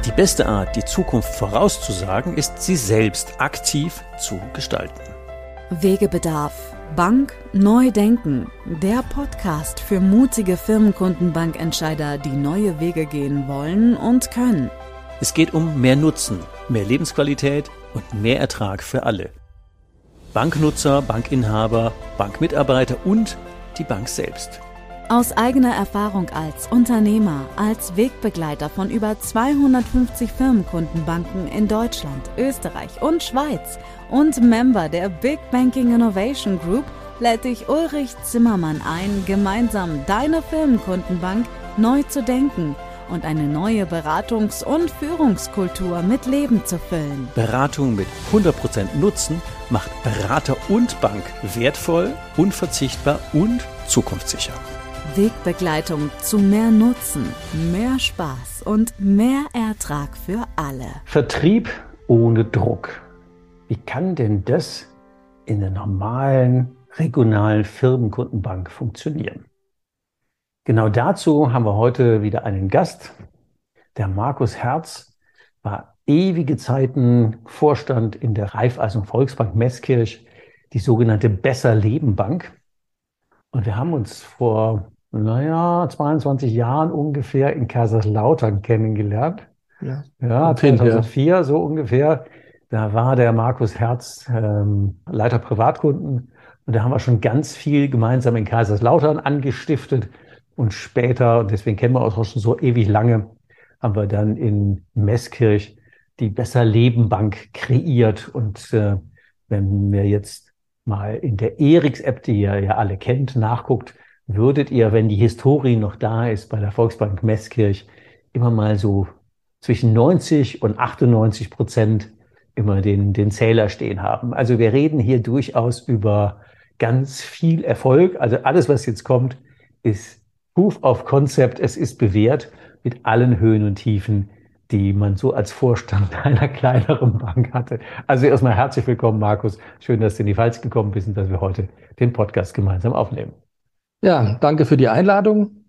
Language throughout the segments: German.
Die beste Art, die Zukunft vorauszusagen, ist, sie selbst aktiv zu gestalten. Wegebedarf. Bank neu denken. Der Podcast für mutige Firmenkundenbankentscheider, die neue Wege gehen wollen und können. Es geht um mehr Nutzen, mehr Lebensqualität und mehr Ertrag für alle. Banknutzer, Bankinhaber, Bankmitarbeiter und die Bank selbst. Aus eigener Erfahrung als Unternehmer, als Wegbegleiter von über 250 Firmenkundenbanken in Deutschland, Österreich und Schweiz und Member der Big Banking Innovation Group lädt dich Ulrich Zimmermann ein, gemeinsam deine Firmenkundenbank neu zu denken und eine neue Beratungs- und Führungskultur mit Leben zu füllen. Beratung mit 100% Nutzen macht Berater und Bank wertvoll, unverzichtbar und zukunftssicher. Wegbegleitung zu mehr Nutzen, mehr Spaß und mehr Ertrag für alle. Vertrieb ohne Druck. Wie kann denn das in der normalen, regionalen Firmenkundenbank funktionieren? Genau dazu haben wir heute wieder einen Gast. Der Markus Herz war ewige Zeiten Vorstand in der Raiffeisen Volksbank Meßkirch, die sogenannte Besser Leben Bank. Und wir haben uns vor 22 Jahren ungefähr in Kaiserslautern kennengelernt. Ja, 2004 so ungefähr. Da war der Markus Herz Leiter Privatkunden. Und da haben wir schon ganz viel gemeinsam in Kaiserslautern angestiftet. Und später, und deswegen kennen wir uns auch schon so ewig lange, haben wir dann in Meßkirch die Besser Leben Bank kreiert. Und wenn wir jetzt mal in der Eriks-App, die ihr ja alle kennt, nachguckt, würdet ihr, wenn die Historie noch da ist, bei der Volksbank Meßkirch immer mal so zwischen 90 und 98% immer den Zähler stehen haben. Also wir reden hier durchaus über ganz viel Erfolg. Also alles, was jetzt kommt, ist Proof of Concept. Es ist bewährt mit allen Höhen und Tiefen, die man so als Vorstand einer kleineren Bank hatte. Also erstmal herzlich willkommen, Markus. Schön, dass du in die Pfalz gekommen bist und dass wir heute den Podcast gemeinsam aufnehmen. Ja, danke für die Einladung.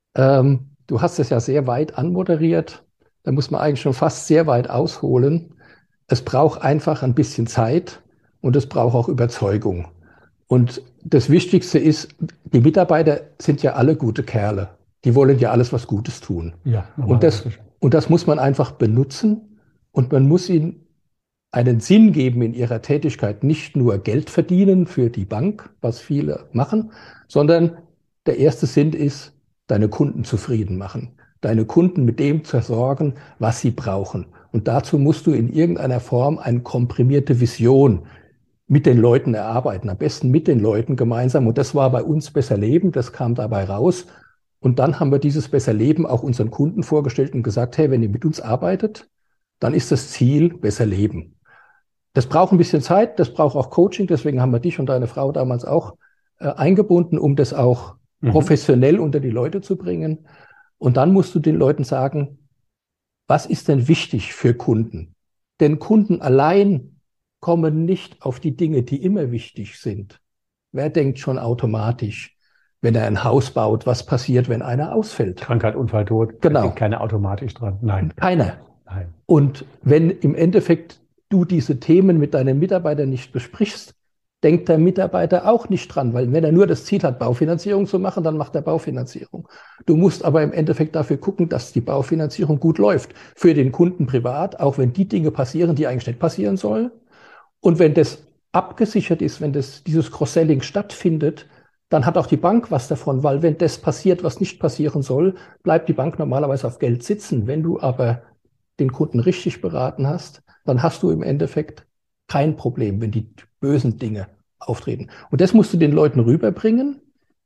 Du hast es ja sehr weit anmoderiert. Da muss man eigentlich schon fast sehr weit ausholen. Es braucht einfach ein bisschen Zeit und es braucht auch Überzeugung. Und das Wichtigste ist, die Mitarbeiter sind ja alle gute Kerle. Die wollen ja alles was Gutes tun. Ja, und das muss man einfach benutzen und man muss ihnen einen Sinn geben in ihrer Tätigkeit, nicht nur Geld verdienen für die Bank, was viele machen, sondern der erste Sinn ist, deine Kunden zufrieden machen, deine Kunden mit dem zu versorgen, was sie brauchen. Und dazu musst du in irgendeiner Form eine komprimierte Vision mit den Leuten erarbeiten, am besten mit den Leuten gemeinsam. Und das war bei uns Besser Leben, das kam dabei raus. Und dann haben wir dieses Besser Leben auch unseren Kunden vorgestellt und gesagt, hey, wenn ihr mit uns arbeitet, dann ist das Ziel Besser Leben. Das braucht ein bisschen Zeit, das braucht auch Coaching, deswegen haben wir dich und deine Frau damals auch eingebunden, um das auch professionell unter die Leute zu bringen. Und dann musst du den Leuten sagen, was ist denn wichtig für Kunden? Denn Kunden allein kommen nicht auf die Dinge, die immer wichtig sind. Wer denkt schon automatisch, wenn er ein Haus baut, was passiert, wenn einer ausfällt? Krankheit, Unfall, Tod. Genau. Da denkt keiner automatisch dran. Nein. Keiner. Nein. Und wenn im Endeffekt du diese Themen mit deinen Mitarbeitern nicht besprichst, denkt der Mitarbeiter auch nicht dran, weil wenn er nur das Ziel hat, Baufinanzierung zu machen, dann macht er Baufinanzierung. Du musst aber im Endeffekt dafür gucken, dass die Baufinanzierung gut läuft. Für den Kunden privat, auch wenn die Dinge passieren, die eigentlich nicht passieren sollen. Und wenn das abgesichert ist, wenn dieses Cross-Selling stattfindet, dann hat auch die Bank was davon, weil wenn das passiert, was nicht passieren soll, bleibt die Bank normalerweise auf Geld sitzen. Wenn du aber den Kunden richtig beraten hast, dann hast du im Endeffekt kein Problem, wenn die bösen Dinge auftreten. Und das musst du den Leuten rüberbringen.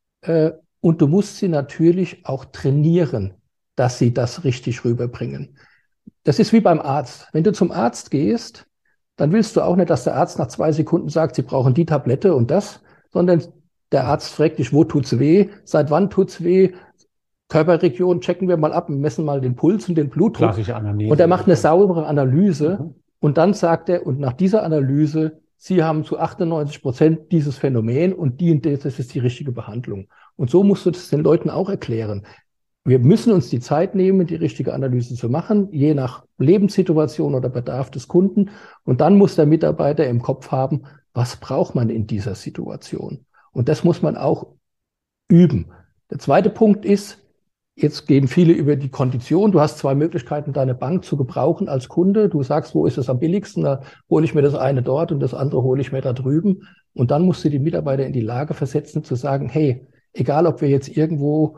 Und du musst sie natürlich auch trainieren, dass sie das richtig rüberbringen. Das ist wie beim Arzt. Wenn du zum Arzt gehst, dann willst du auch nicht, dass der Arzt nach 2 Sekunden sagt, sie brauchen die Tablette und das, sondern der Arzt fragt dich, wo tut's weh, seit wann tut's weh, Körperregion checken wir mal ab, messen mal den Puls und den Blutdruck. Klassische Analyse. Und er macht eine saubere Analyse und dann sagt er, und nach dieser Analyse, Sie haben zu 98% dieses Phänomen und das ist die richtige Behandlung. Und so musst du das den Leuten auch erklären. Wir müssen uns die Zeit nehmen, die richtige Analyse zu machen, je nach Lebenssituation oder Bedarf des Kunden. Und dann muss der Mitarbeiter im Kopf haben, was braucht man in dieser Situation? Und das muss man auch üben. Der zweite Punkt ist, jetzt gehen viele über die Kondition. Du hast zwei Möglichkeiten, deine Bank zu gebrauchen als Kunde. Du sagst, wo ist es am billigsten? Da hole ich mir das eine dort und das andere hole ich mir da drüben. Und dann musst du die Mitarbeiter in die Lage versetzen, zu sagen, hey, egal ob wir jetzt irgendwo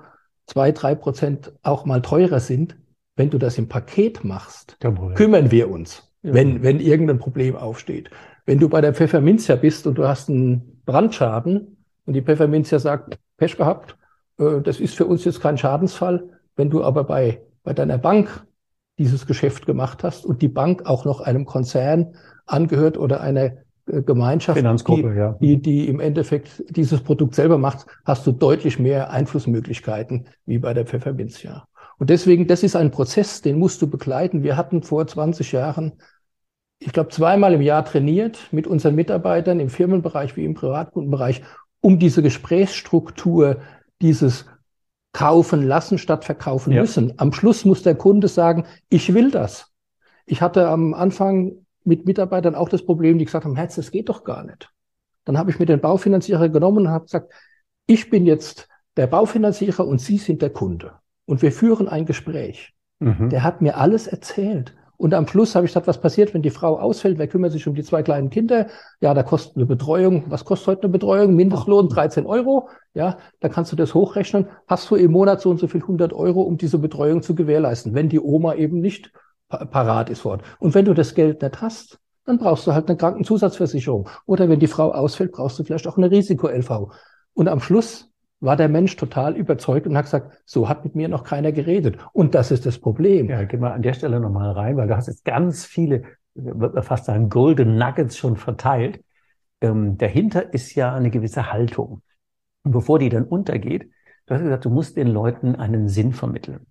2-3% auch mal teurer sind, wenn du das im Paket machst, kümmern wir uns, wenn irgendein Problem aufsteht. Wenn du bei der Pfefferminzia bist und du hast einen Brandschaden und die Pfefferminzia sagt, Pech gehabt, das ist für uns jetzt kein Schadensfall. Wenn du aber bei deiner Bank dieses Geschäft gemacht hast und die Bank auch noch einem Konzern angehört oder einer Gemeinschaft, Finanzgruppe, die im Endeffekt dieses Produkt selber macht, hast du deutlich mehr Einflussmöglichkeiten wie bei der Pfefferminzia. Und deswegen, das ist ein Prozess, den musst du begleiten. Wir hatten vor 20 Jahren, ich glaube, 2-mal im Jahr trainiert mit unseren Mitarbeitern im Firmenbereich wie im Privatkundenbereich, um diese Gesprächsstruktur, dieses kaufen lassen statt verkaufen müssen. Am Schluss muss der Kunde sagen, ich will das. Ich hatte am Anfang mit Mitarbeitern auch das Problem, die gesagt haben, Herz, das geht doch gar nicht. Dann habe ich mir den Baufinanzierer genommen und habe gesagt, ich bin jetzt der Baufinanzierer und Sie sind der Kunde. Und wir führen ein Gespräch. Der hat mir alles erzählt. Und am Schluss habe ich gesagt, was passiert, wenn die Frau ausfällt? Wer kümmert sich um die 2 kleinen Kinder? Ja, da kostet eine Betreuung. Was kostet heute eine Betreuung? Mindestlohn 13 €. Ja, da kannst du das hochrechnen. Hast du im Monat so und so viel 100 €, um diese Betreuung zu gewährleisten, wenn die Oma eben nicht parat ist vor Ort. Und wenn du das Geld nicht hast, dann brauchst du halt eine Krankenzusatzversicherung. Oder wenn die Frau ausfällt, brauchst du vielleicht auch eine Risiko-LV. Und am Schluss war der Mensch total überzeugt und hat gesagt, so hat mit mir noch keiner geredet. Und das ist das Problem. Ja, gehen wir an der Stelle nochmal rein, weil du hast jetzt ganz viele, fast sagen, Golden Nuggets schon verteilt. Dahinter ist ja eine gewisse Haltung. Und bevor die dann untergeht, du hast gesagt, du musst den Leuten einen Sinn vermitteln.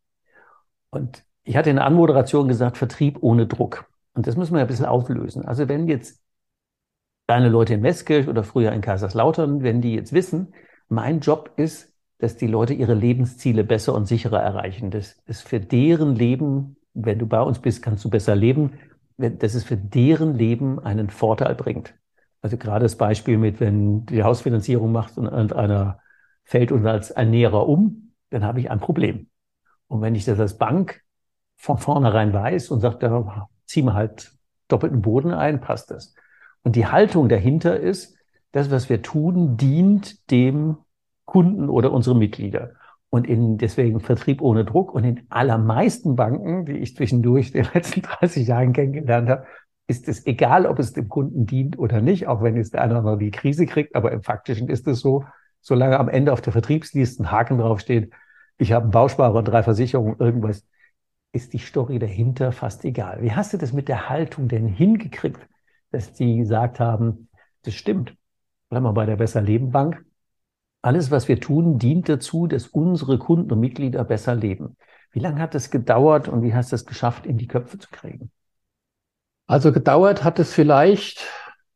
Und ich hatte in der Anmoderation gesagt, Vertrieb ohne Druck. Und das müssen wir ein bisschen auflösen. Also wenn jetzt deine Leute in Meßkirch oder früher in Kaiserslautern, wenn die jetzt wissen, mein Job ist, dass die Leute ihre Lebensziele besser und sicherer erreichen. Das ist für deren Leben, wenn du bei uns bist, kannst du besser leben, dass es für deren Leben einen Vorteil bringt. Also gerade das Beispiel mit, wenn du die Hausfinanzierung machst und einer fällt uns als Ernährer um, dann habe ich ein Problem. Und wenn ich das als Bank von vornherein weiß und sagt, da ziehen wir halt doppelten Boden ein, passt das. Und die Haltung dahinter ist, das, was wir tun, dient dem Kunden oder unsere Mitglieder. Und deswegen Vertrieb ohne Druck. Und in allermeisten Banken, die ich zwischendurch in den letzten 30 Jahren kennengelernt habe, ist es egal, ob es dem Kunden dient oder nicht, auch wenn jetzt der eine oder andere die Krise kriegt. Aber im Faktischen ist es so, solange am Ende auf der Vertriebsliste ein Haken draufsteht, ich habe einen Bausparer und 3 Versicherungen, irgendwas, ist die Story dahinter fast egal. Wie hast du das mit der Haltung denn hingekriegt, dass die gesagt haben, das stimmt. Bleiben wir bei der Besser Leben Bank. Alles, was wir tun, dient dazu, dass unsere Kunden und Mitglieder besser leben. Wie lange hat das gedauert und wie hast du es geschafft, in die Köpfe zu kriegen? Also gedauert hat es vielleicht,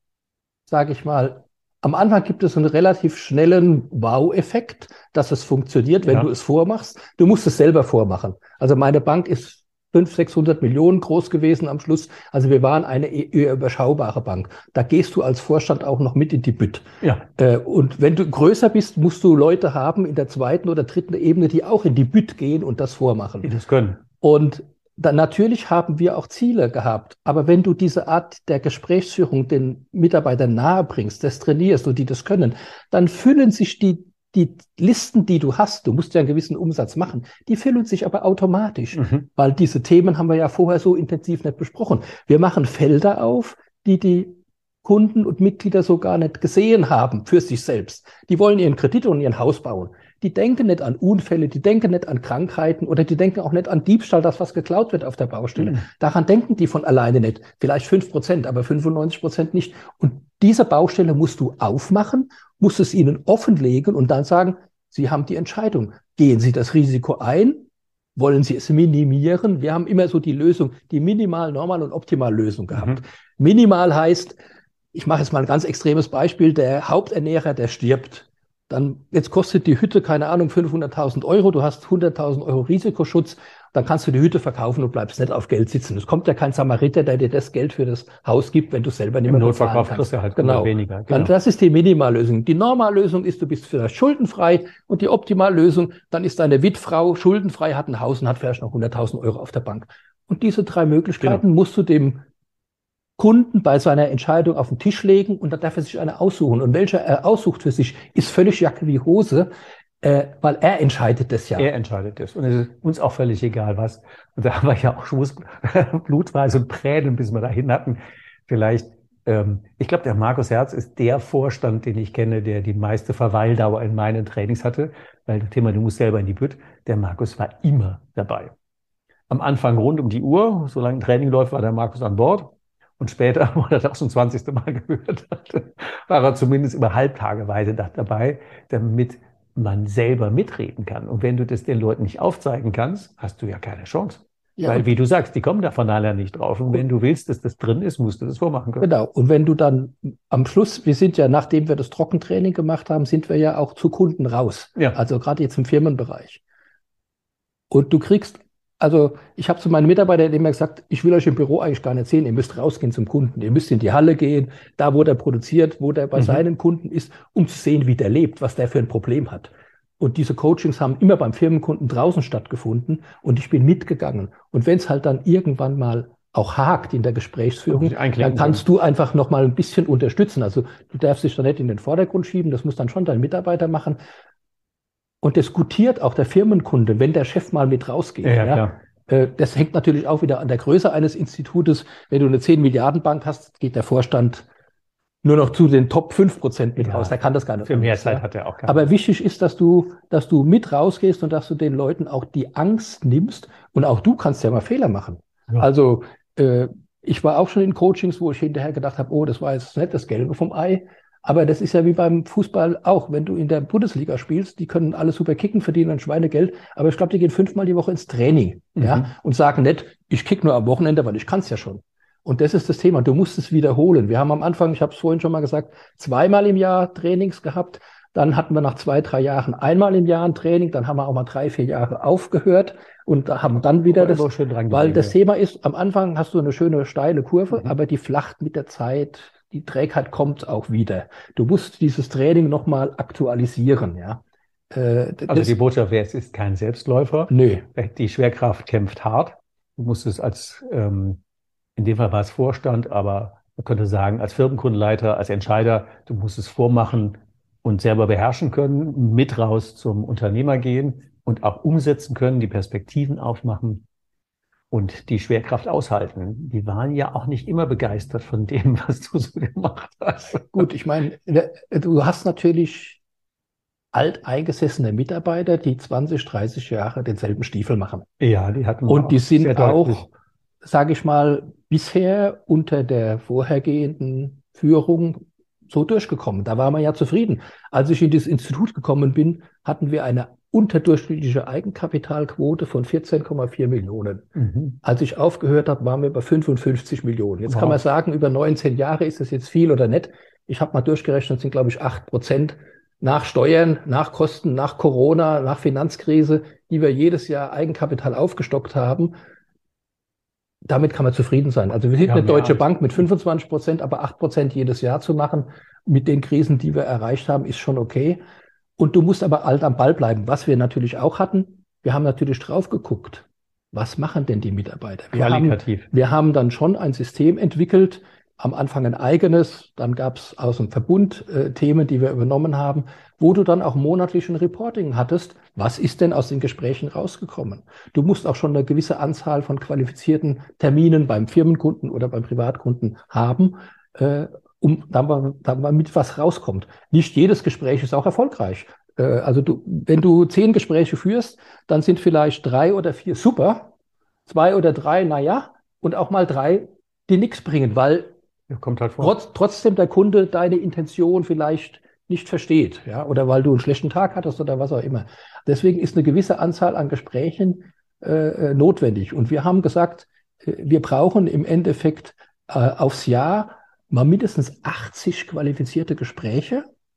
sage ich mal, am Anfang gibt es einen relativ schnellen Wow-Effekt, dass es funktioniert, wenn du es vormachst. Du musst es selber vormachen. Also meine Bank ist 500-600 Millionen groß gewesen am Schluss. Also wir waren eine eher überschaubare Bank. Da gehst du als Vorstand auch noch mit in die Bütt. Ja. Und wenn du größer bist, musst du Leute haben in der 2. oder 3. Ebene, die auch in die Bütt gehen und das vormachen. Die das können. Und dann natürlich haben wir auch Ziele gehabt. Aber wenn du diese Art der Gesprächsführung den Mitarbeitern nahe bringst, das trainierst und die das können, dann füllen sich die Listen, die du hast, du musst ja einen gewissen Umsatz machen, die füllen sich aber automatisch, weil diese Themen haben wir ja vorher so intensiv nicht besprochen. Wir machen Felder auf, die Kunden und Mitglieder so gar nicht gesehen haben für sich selbst. Die wollen ihren Kredit und ihr Haus bauen. Die denken nicht an Unfälle, die denken nicht an Krankheiten oder die denken auch nicht an Diebstahl, dass was geklaut wird auf der Baustelle. Daran denken die von alleine nicht. Vielleicht 5%, aber 95% nicht. Und diese Baustelle musst du aufmachen, musst es ihnen offenlegen und dann sagen, Sie haben die Entscheidung. Gehen Sie das Risiko ein? Wollen Sie es minimieren? Wir haben immer so die Lösung, die Minimal-, Normal- und Optimal-Lösung gehabt. Minimal heißt, ich mache jetzt mal ein ganz extremes Beispiel, der Haupternährer, der stirbt. Dann, jetzt kostet die Hütte, keine Ahnung, 500.000 Euro, du hast 100.000 Euro Risikoschutz, dann kannst du die Hütte verkaufen und bleibst nicht auf Geld sitzen. Es kommt ja kein Samariter, der dir das Geld für das Haus gibt, wenn du selber nicht mehr bezahlen kannst. Kriegst du halt weniger. Genau. Das ist die Minimallösung. Die Normallösung ist, du bist vielleicht schuldenfrei, und die Optimallösung, dann ist deine Witfrau schuldenfrei, hat ein Haus und hat vielleicht noch 100.000 Euro auf der Bank. Und diese 3 Möglichkeiten musst du dem Kunden bei seiner Entscheidung auf den Tisch legen, und dann darf er sich eine aussuchen. Und welcher er aussucht für sich, ist völlig Jacke wie Hose, weil er entscheidet das ja. Er entscheidet das. Und es ist uns auch völlig egal, was. Und da haben wir ja auch schon blutweiß und Tränen, bis wir dahin hatten. Vielleicht, ich glaube, der Markus Herz ist der Vorstand, den ich kenne, der die meiste Verweildauer in meinen Trainings hatte. Weil das Thema, du musst selber in die Bütt. Der Markus war immer dabei. Am Anfang rund um die Uhr, solange ein Training läuft, war der Markus an Bord. Und später, wo er das zum 20. Mal gehört hatte, war er zumindest über halbtageweise dabei, damit man selber mitreden kann. Und wenn du das den Leuten nicht aufzeigen kannst, hast du ja keine Chance. Ja, weil, wie du sagst, die kommen davon alle nicht drauf. Und wenn du willst, dass das drin ist, musst du das vormachen können. Genau. Und wenn du dann am Schluss, wir sind ja, nachdem wir das Trockentraining gemacht haben, sind wir ja auch zu Kunden raus. Ja. Also gerade jetzt im Firmenbereich. Und du kriegst, also ich habe zu meinen Mitarbeitern immer gesagt, ich will euch im Büro eigentlich gar nicht sehen, ihr müsst rausgehen zum Kunden, ihr müsst in die Halle gehen, da wo der produziert, wo der bei seinen Kunden ist, um zu sehen, wie der lebt, was der für ein Problem hat. Und diese Coachings haben immer beim Firmenkunden draußen stattgefunden, und ich bin mitgegangen. Und wenn es halt dann irgendwann mal auch hakt in der Gesprächsführung, dann kannst du einfach noch mal ein bisschen unterstützen. Also du darfst dich da nicht in den Vordergrund schieben, das muss dann schon dein Mitarbeiter machen. Und das gutiert auch der Firmenkunde, wenn der Chef mal mit rausgeht. Ja. Das hängt natürlich auch wieder an der Größe eines Institutes. Wenn du eine 10-Milliarden-Bank hast, geht der Vorstand nur noch zu den Top 5% mit raus. Der kann das gar nicht. Für mehr Zeit hat er auch gar nicht. Aber wichtig ist, dass du mit rausgehst und dass du den Leuten auch die Angst nimmst. Und auch du kannst ja mal Fehler machen. Ja. Also ich war auch schon in Coachings, wo ich hinterher gedacht habe, oh, das war jetzt nicht das Gelbe vom Ei. Aber das ist ja wie beim Fußball auch. Wenn du in der Bundesliga spielst, die können alle super kicken, verdienen ein Schweinegeld. Aber ich glaube, die gehen 5-mal die Woche ins Training, ja, und sagen nicht, ich kick nur am Wochenende, weil ich kann es ja schon. Und das ist das Thema. Du musst es wiederholen. Wir haben am Anfang, ich habe es vorhin schon mal gesagt, 2-mal im Jahr Trainings gehabt. Dann hatten wir nach 2-3 Jahren 1-mal im Jahr ein Training. Dann haben wir auch mal 3-4 Jahre aufgehört und haben dann wieder das, weil das Thema ist, am Anfang hast du eine schöne steile Kurve, aber die flacht mit der Zeit. Die Trägheit kommt auch wieder. Du musst dieses Training nochmal aktualisieren, ja. Also die Botschaft wäre, es ist kein Selbstläufer. Nö. Die Schwerkraft kämpft hart. Du musst es als, in dem Fall war es Vorstand, aber man könnte sagen, als Firmenkundenleiter, als Entscheider, du musst es vormachen und selber beherrschen können, mit raus zum Unternehmer gehen und auch umsetzen können, die Perspektiven aufmachen. Und die Schwerkraft aushalten. Die waren ja auch nicht immer begeistert von dem, was du so gemacht hast. Gut, ich meine, du hast natürlich alteingesessene Mitarbeiter, die 20, 30 Jahre denselben Stiefel machen. Ja, die hatten und die sind auch, sage ich mal, bisher unter der vorhergehenden Führung so durchgekommen. Da war man ja zufrieden. Als ich in dieses Institut gekommen bin, hatten wir eine unterdurchschnittliche Eigenkapitalquote von 14,4 Millionen. Als ich aufgehört habe, waren wir bei 55 Millionen. Jetzt kann man sagen, über 19 Jahre ist das jetzt viel oder nicht. Ich habe mal durchgerechnet, sind, glaube ich, 8% nach Steuern, nach Kosten, nach Corona, nach Finanzkrise, die wir jedes Jahr Eigenkapital aufgestockt haben. Damit kann man zufrieden sein. Also wir sind eine Deutsche Bank mit 25%, aber 8% jedes Jahr zu machen, mit den Krisen, die wir erreicht haben, ist schon okay. Und du musst aber halt am Ball bleiben. Was wir natürlich auch hatten, wir haben natürlich drauf geguckt, was machen denn die Mitarbeiter? Wir haben dann schon ein System entwickelt, am Anfang ein eigenes, dann gab es aus dem Verbund Themen, die wir übernommen haben, wo du dann auch monatlich ein Reporting hattest, was ist denn aus den Gesprächen rausgekommen? Du musst auch schon eine gewisse Anzahl von qualifizierten Terminen beim Firmenkunden oder beim Privatkunden haben, um dann mal mit was rauskommt. Nicht jedes Gespräch ist auch erfolgreich. Also wenn du 10 Gespräche führst, dann sind vielleicht 3 oder 4 super, 2 oder 3, naja, und auch mal 3, die nichts bringen, weil kommt halt vor. Trotzdem der Kunde deine Intention vielleicht nicht versteht, ja, oder weil du einen schlechten Tag hattest oder was auch immer. Deswegen ist eine gewisse Anzahl an Gesprächen notwendig. Und wir haben gesagt, wir brauchen im Endeffekt aufs Jahr mal mindestens 80 qualifizierte Gespräche,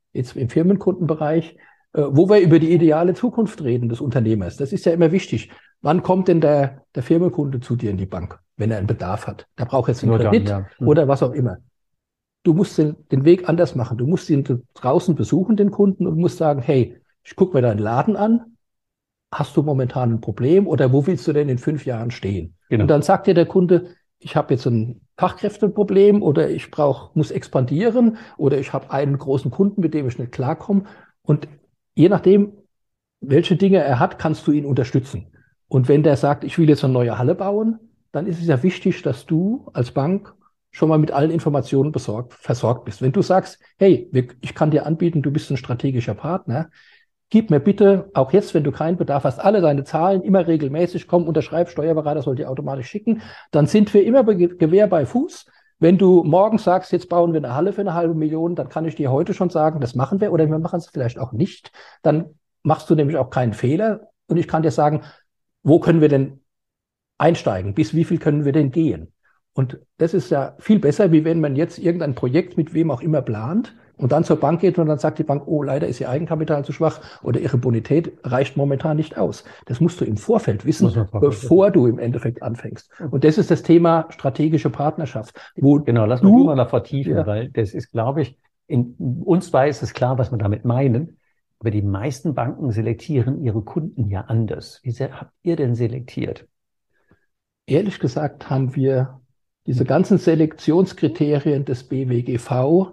jetzt im Firmenkundenbereich, wo wir über die ideale Zukunft reden des Unternehmers. Das ist ja immer wichtig. Wann kommt denn der Firmenkunde zu dir in die Bank, wenn er einen Bedarf hat? Der braucht jetzt einen Kredit dann, ja. oder was auch immer. Du musst den Weg anders machen. Du musst ihn draußen besuchen, den Kunden, und musst sagen, hey, ich gucke mir deinen Laden an. Hast du momentan ein Problem oder wo willst du denn in 5 Jahren stehen? Genau. Und dann sagt dir der Kunde, ich habe jetzt ein Fachkräfteproblem oder ich muss expandieren oder ich habe einen großen Kunden, mit dem ich nicht klarkomme. Und je nachdem, welche Dinge er hat, kannst du ihn unterstützen. Und wenn der sagt, ich will jetzt eine neue Halle bauen, dann ist es ja wichtig, dass du als Bank schon mal mit allen Informationen versorgt bist. Wenn du sagst, hey, ich kann dir anbieten, du bist ein strategischer Partner, gib mir bitte, auch jetzt, wenn du keinen Bedarf hast, alle deine Zahlen immer regelmäßig, komm, unterschreib, Steuerberater soll dir automatisch schicken, dann sind wir immer Gewehr bei Fuß. Wenn du morgen sagst, jetzt bauen wir eine Halle für 500.000, dann kann ich dir heute schon sagen, das machen wir oder wir machen es vielleicht auch nicht. Dann machst du nämlich auch keinen Fehler und ich kann dir sagen, wo können wir denn einsteigen? Bis wie viel können wir denn gehen? Und das ist ja viel besser, wie wenn man jetzt irgendein Projekt mit wem auch immer plant und dann zur Bank geht und dann sagt die Bank, oh, leider ist Ihr Eigenkapital zu schwach oder Ihre Bonität reicht momentan nicht aus. Das musst du im Vorfeld wissen, bevor du im Endeffekt anfängst. Und das ist das Thema strategische Partnerschaft. Genau, lass uns mal noch vertiefen, ja. Weil das ist, glaube ich, in uns zwei ist es klar, was wir damit meinen. Aber die meisten Banken selektieren ihre Kunden ja anders. Wie sehr habt ihr denn selektiert? Ehrlich gesagt haben wir diese ganzen Selektionskriterien des BWGV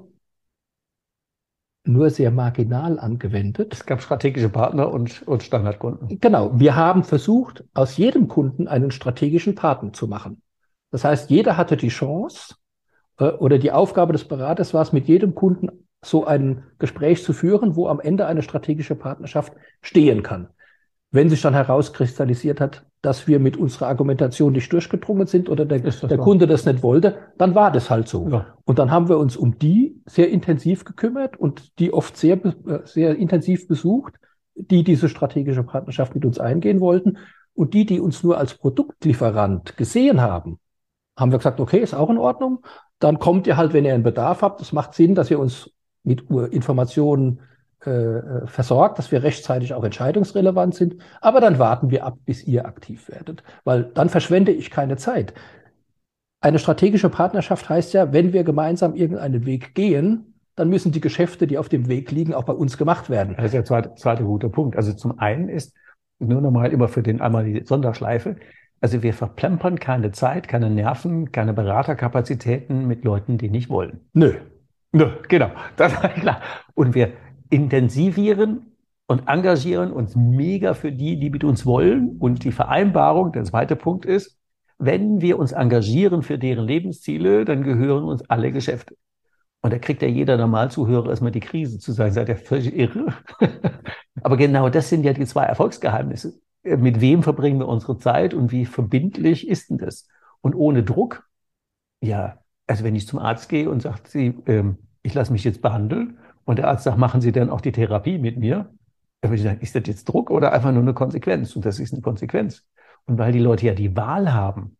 nur sehr marginal angewendet. Es gab strategische Partner und Standardkunden. Genau. Wir haben versucht, aus jedem Kunden einen strategischen Partner zu machen. Das heißt, jeder hatte die Chance oder die Aufgabe des Beraters war es, mit jedem Kunden so ein Gespräch zu führen, wo am Ende eine strategische Partnerschaft stehen kann. Wenn sich dann herauskristallisiert hat, dass wir mit unserer Argumentation nicht durchgedrungen sind oder der Kunde das nicht wollte, dann war das halt so. Ja. Und dann haben wir uns um die sehr intensiv gekümmert und die oft sehr, sehr intensiv besucht, die diese strategische Partnerschaft mit uns eingehen wollten. Und die uns nur als Produktlieferant gesehen haben, haben wir gesagt, okay, ist auch in Ordnung. Dann kommt ihr halt, wenn ihr einen Bedarf habt. Es macht Sinn, dass ihr uns mit Informationen versorgt, dass wir rechtzeitig auch entscheidungsrelevant sind. Aber dann warten wir ab, bis ihr aktiv werdet, weil dann verschwende ich keine Zeit. Eine strategische Partnerschaft heißt ja, wenn wir gemeinsam irgendeinen Weg gehen, dann müssen die Geschäfte, die auf dem Weg liegen, auch bei uns gemacht werden. Das ist der zweite gute Punkt. Also zum einen ist, nur nochmal immer für einmal die Sonderschleife, also wir verplempern keine Zeit, keine Nerven, keine Beraterkapazitäten mit Leuten, die nicht wollen. Nö, genau, das war klar. Und wir intensivieren und engagieren uns mega für die mit uns wollen. Und die Vereinbarung, der zweite Punkt ist, wenn wir uns engagieren für deren Lebensziele, dann gehören uns alle Geschäfte. Und da kriegt ja jeder Normalzuhörer erstmal die Krise zu sein, seid ihr völlig irre. Aber genau das sind ja die zwei Erfolgsgeheimnisse. Mit wem verbringen wir unsere Zeit und wie verbindlich ist denn das? Und ohne Druck, ja, also wenn ich zum Arzt gehe und sagt ich lasse mich jetzt behandeln, und der Arzt sagt, machen Sie denn auch die Therapie mit mir? Dann würde ich sagen, ist das jetzt Druck oder einfach nur eine Konsequenz? Und das ist eine Konsequenz. Und weil die Leute ja die Wahl haben,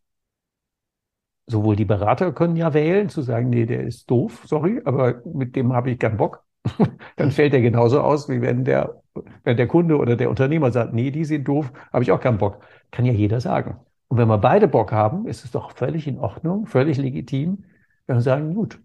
sowohl die Berater können ja wählen, zu sagen, nee, der ist doof, sorry, aber mit dem habe ich keinen Bock. Dann fällt der genauso aus, wie wenn der Kunde oder der Unternehmer sagt, nee, die sind doof, habe ich auch keinen Bock. Kann ja jeder sagen. Und wenn wir beide Bock haben, ist es doch völlig in Ordnung, völlig legitim, wenn wir sagen, gut,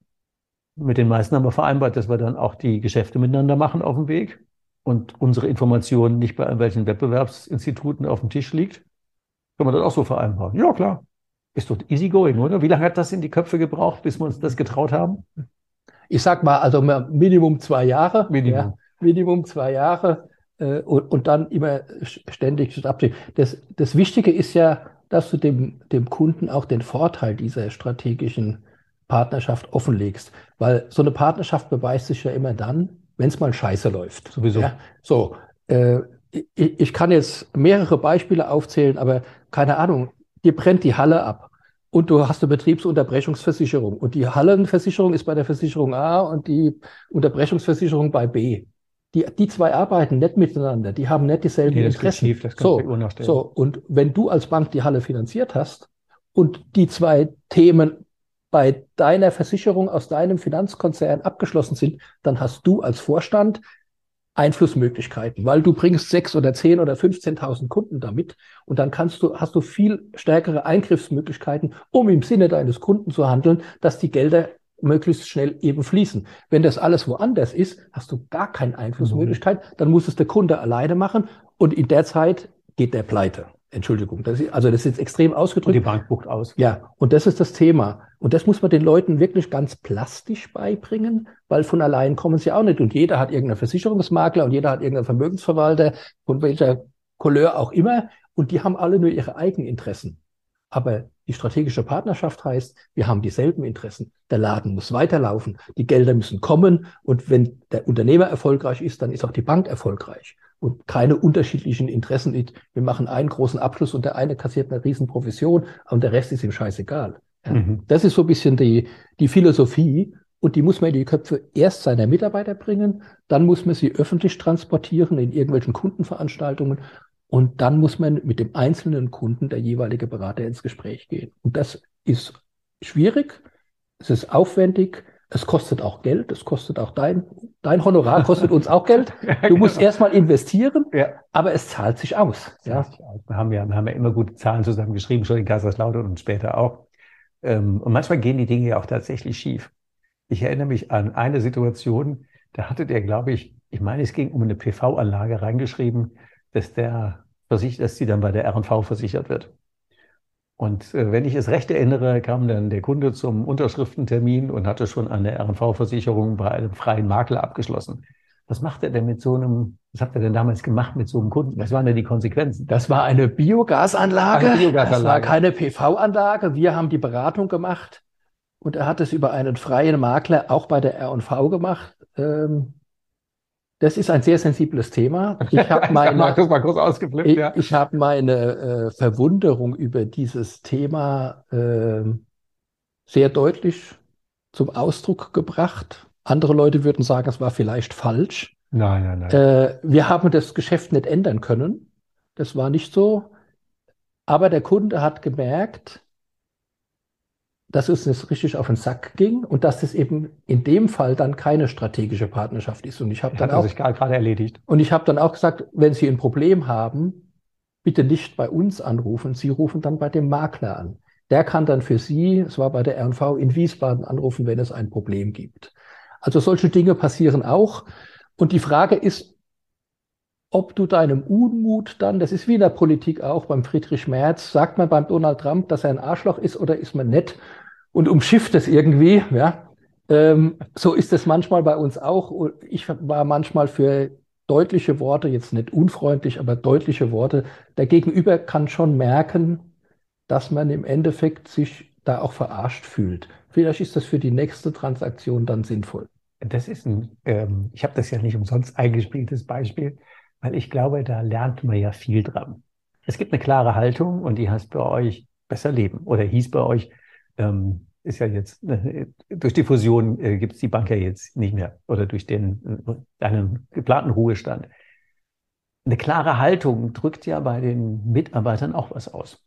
mit den meisten haben wir vereinbart, dass wir dann auch die Geschäfte miteinander machen auf dem Weg und unsere Informationen nicht bei irgendwelchen Wettbewerbsinstituten auf dem Tisch liegt. Können wir das auch so vereinbaren? Ja, klar. Ist doch easy going, oder? Wie lange hat das in die Köpfe gebraucht, bis wir uns das getraut haben? Ich sag mal, also Minimum 2 Jahre. Minimum 2 Jahre und dann immer ständig abziehen. Das Wichtige ist ja, dass du dem Kunden auch den Vorteil dieser strategischen Partnerschaft offenlegst. Weil so eine Partnerschaft beweist sich ja immer dann, wenn es mal scheiße läuft. Sowieso. Ja? So, ich kann jetzt mehrere Beispiele aufzählen, aber keine Ahnung, dir brennt die Halle ab und du hast eine Betriebsunterbrechungsversicherung und die Hallenversicherung ist bei der Versicherung A und die Unterbrechungsversicherung bei B. Die zwei arbeiten nicht miteinander, die haben nicht dieselben Interessen. Das kann und wenn du als Bank die Halle finanziert hast und die zwei Themen bei deiner Versicherung aus deinem Finanzkonzern abgeschlossen sind, dann hast du als Vorstand Einflussmöglichkeiten, weil du bringst 6 oder 10 oder 15.000 Kunden damit und dann hast du viel stärkere Eingriffsmöglichkeiten, um im Sinne deines Kunden zu handeln, dass die Gelder möglichst schnell eben fließen. Wenn das alles woanders ist, hast du gar keine Einflussmöglichkeit, dann muss es der Kunde alleine machen und in der Zeit geht der pleite. Entschuldigung, das ist jetzt extrem ausgedrückt. Und die Bank bucht aus. Ja, und das ist das Thema. Und das muss man den Leuten wirklich ganz plastisch beibringen, weil von allein kommen sie auch nicht. Und jeder hat irgendeinen Versicherungsmakler und jeder hat irgendeinen Vermögensverwalter, von welcher Couleur auch immer. Und die haben alle nur ihre eigenen Interessen. Aber die strategische Partnerschaft heißt, wir haben dieselben Interessen. Der Laden muss weiterlaufen, die Gelder müssen kommen. Und wenn der Unternehmer erfolgreich ist, dann ist auch die Bank erfolgreich. Und keine unterschiedlichen Interessen. Wir machen einen großen Abschluss und der eine kassiert eine riesen Provision und der Rest ist ihm scheißegal. Ja. Das ist so ein bisschen die Philosophie und die muss man in die Köpfe erst seiner Mitarbeiter bringen, dann muss man sie öffentlich transportieren in irgendwelchen Kundenveranstaltungen und dann muss man mit dem einzelnen Kunden, der jeweilige Berater, ins Gespräch gehen. Und das ist schwierig, es ist aufwendig, es kostet auch Geld, es kostet auch dein Honorar kostet uns auch Geld. Du musst erstmal investieren, aber es zahlt sich aus. Ja. Wir haben ja immer gute Zahlen zusammengeschrieben, schon in Kaiserslautern und später auch. Und manchmal gehen die Dinge ja auch tatsächlich schief. Ich erinnere mich an eine Situation, da hatte der, glaube ich meine, es ging um eine PV-Anlage reingeschrieben, dass die dann bei der R&V versichert wird. Und wenn ich es recht erinnere, kam dann der Kunde zum Unterschriftentermin und hatte schon eine R&V-Versicherung bei einem freien Makler abgeschlossen. Was macht er denn was habt ihr denn damals gemacht mit so einem Kunden? Was waren denn die Konsequenzen? Das war eine Biogasanlage. Das war keine PV-Anlage. Wir haben die Beratung gemacht und er hat es über einen freien Makler auch bei der R&V gemacht. Das ist ein sehr sensibles Thema. Ich habe meine Verwunderung über dieses Thema sehr deutlich zum Ausdruck gebracht. Andere Leute würden sagen, es war vielleicht falsch. Nein. Wir haben das Geschäft nicht ändern können. Das war nicht so. Aber der Kunde hat gemerkt, dass es nicht richtig auf den Sack ging und dass das eben in dem Fall dann keine strategische Partnerschaft ist. Und ich habe dann auch sich gerade erledigt. Und ich habe dann auch gesagt, wenn Sie ein Problem haben, bitte nicht bei uns anrufen. Sie rufen dann bei dem Makler an. Der kann dann für Sie, es war bei der R&V in Wiesbaden, anrufen, wenn es ein Problem gibt. Also solche Dinge passieren auch. Und die Frage ist, ob du deinem Unmut dann, das ist wie in der Politik auch, beim Friedrich Merz, sagt man beim Donald Trump, dass er ein Arschloch ist oder ist man nett und umschifft es irgendwie, ja. So ist es manchmal bei uns auch. Ich war manchmal für deutliche Worte, jetzt nicht unfreundlich, aber deutliche Worte. Der Gegenüber kann schon merken, dass man im Endeffekt sich da auch verarscht fühlt. Vielleicht ist das für die nächste Transaktion dann sinnvoll. Das ist ich habe das ja nicht umsonst eingespieltes Beispiel, weil ich glaube, da lernt man ja viel dran. Es gibt eine klare Haltung und die heißt bei euch besser leben oder hieß bei euch, ist ja jetzt, durch die Fusion gibt es die Bank ja jetzt nicht mehr oder durch deinen geplanten Ruhestand. Eine klare Haltung drückt ja bei den Mitarbeitern auch was aus.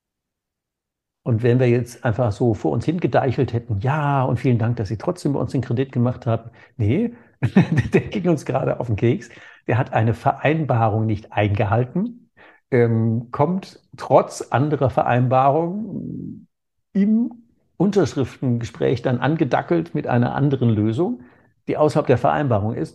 Und wenn wir jetzt einfach so vor uns hingedeichelt hätten, ja, und vielen Dank, dass Sie trotzdem bei uns den Kredit gemacht haben. Nee, der ging uns gerade auf den Keks. Der hat eine Vereinbarung nicht eingehalten, kommt trotz anderer Vereinbarung im Unterschriftengespräch dann angedackelt mit einer anderen Lösung, die außerhalb der Vereinbarung ist.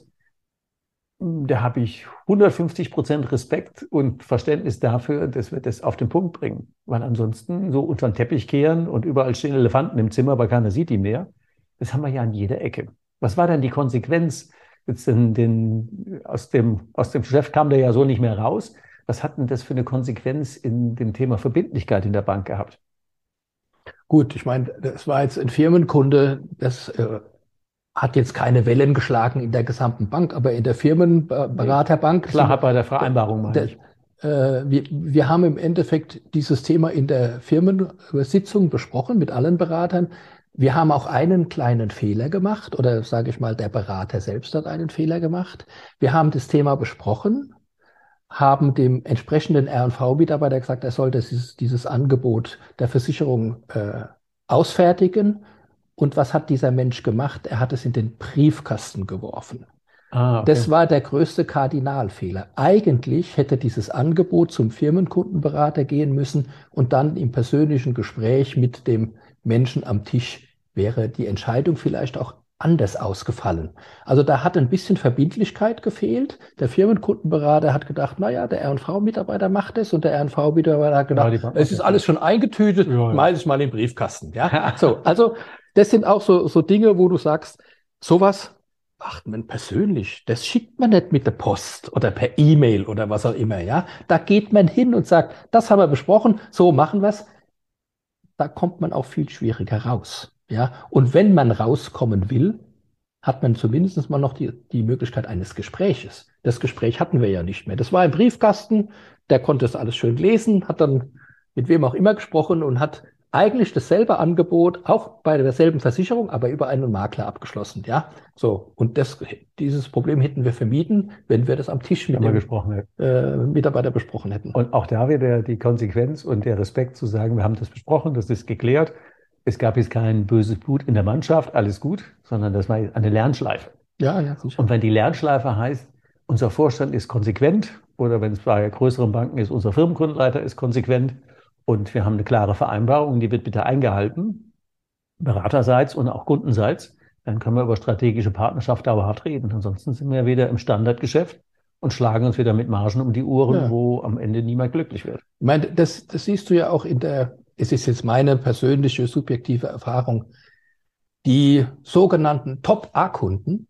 Da habe ich 150% Respekt und Verständnis dafür, dass wir das auf den Punkt bringen. Weil ansonsten so unter den Teppich kehren und überall stehen Elefanten im Zimmer, aber keiner sieht die mehr. Das haben wir ja an jeder Ecke. Was war denn die Konsequenz? Jetzt aus dem Geschäft kam der ja so nicht mehr raus. Was hat denn das für eine Konsequenz in dem Thema Verbindlichkeit in der Bank gehabt? Gut, ich meine, das war jetzt ein Firmenkunde, das hat jetzt keine Wellen geschlagen in der gesamten Bank, aber in der Firmenberaterbank. Klar, bei der Vereinbarung meine ich. Wir haben im Endeffekt dieses Thema in der Firmensitzung besprochen mit allen Beratern. Wir haben auch einen kleinen Fehler gemacht oder sage ich mal, der Berater selbst hat einen Fehler gemacht. Wir haben das Thema besprochen, haben dem entsprechenden R&V-Mitarbeiter gesagt, er soll dieses Angebot der Versicherung ausfertigen. Und was hat dieser Mensch gemacht? Er hat es in den Briefkasten geworfen. Okay. Das war der größte Kardinalfehler. Eigentlich hätte dieses Angebot zum Firmenkundenberater gehen müssen und dann im persönlichen Gespräch mit dem Menschen am Tisch wäre die Entscheidung vielleicht auch anders ausgefallen. Also da hat ein bisschen Verbindlichkeit gefehlt. Der Firmenkundenberater hat gedacht, naja, der R&V-Mitarbeiter macht es, und der R&V-Mitarbeiter hat gedacht, es ist alles schon eingetütet, schmeiß ich mal in den Briefkasten. Ja? So, also das sind auch so Dinge, wo du sagst, sowas macht man persönlich. Das schickt man nicht mit der Post oder per E-Mail oder was auch immer. Ja? Da geht man hin und sagt, das haben wir besprochen, so machen wir es. Da kommt man auch viel schwieriger raus. Ja? Und wenn man rauskommen will, hat man zumindest mal noch die Möglichkeit eines Gespräches. Das Gespräch hatten wir ja nicht mehr. Das war im Briefkasten, der konnte es alles schön lesen, hat dann mit wem auch immer gesprochen und hat eigentlich dasselbe Angebot, auch bei derselben Versicherung, aber über einen Makler abgeschlossen. Ja, so. Und dieses Problem hätten wir vermieden, wenn wir das am Tisch mit dem Mitarbeiter besprochen hätten. Und auch da wieder die Konsequenz und der Respekt zu sagen, wir haben das besprochen, das ist geklärt. Es gab jetzt kein böses Blut in der Mannschaft, alles gut, sondern das war eine Lernschleife. Ja, ja, sicher. Und wenn die Lernschleife heißt, unser Vorstand ist konsequent, oder wenn es bei größeren Banken ist, unser Firmenkundenleiter ist konsequent, und wir haben eine klare Vereinbarung, die wird bitte eingehalten, beraterseits und auch kundenseits, dann können wir über strategische Partnerschaft dauerhaft reden. Ansonsten sind wir wieder im Standardgeschäft und schlagen uns wieder mit Margen um die Ohren, wo am Ende niemand glücklich wird. Ich meine, das siehst du ja auch es ist jetzt meine persönliche, subjektive Erfahrung, die sogenannten Top-A-Kunden,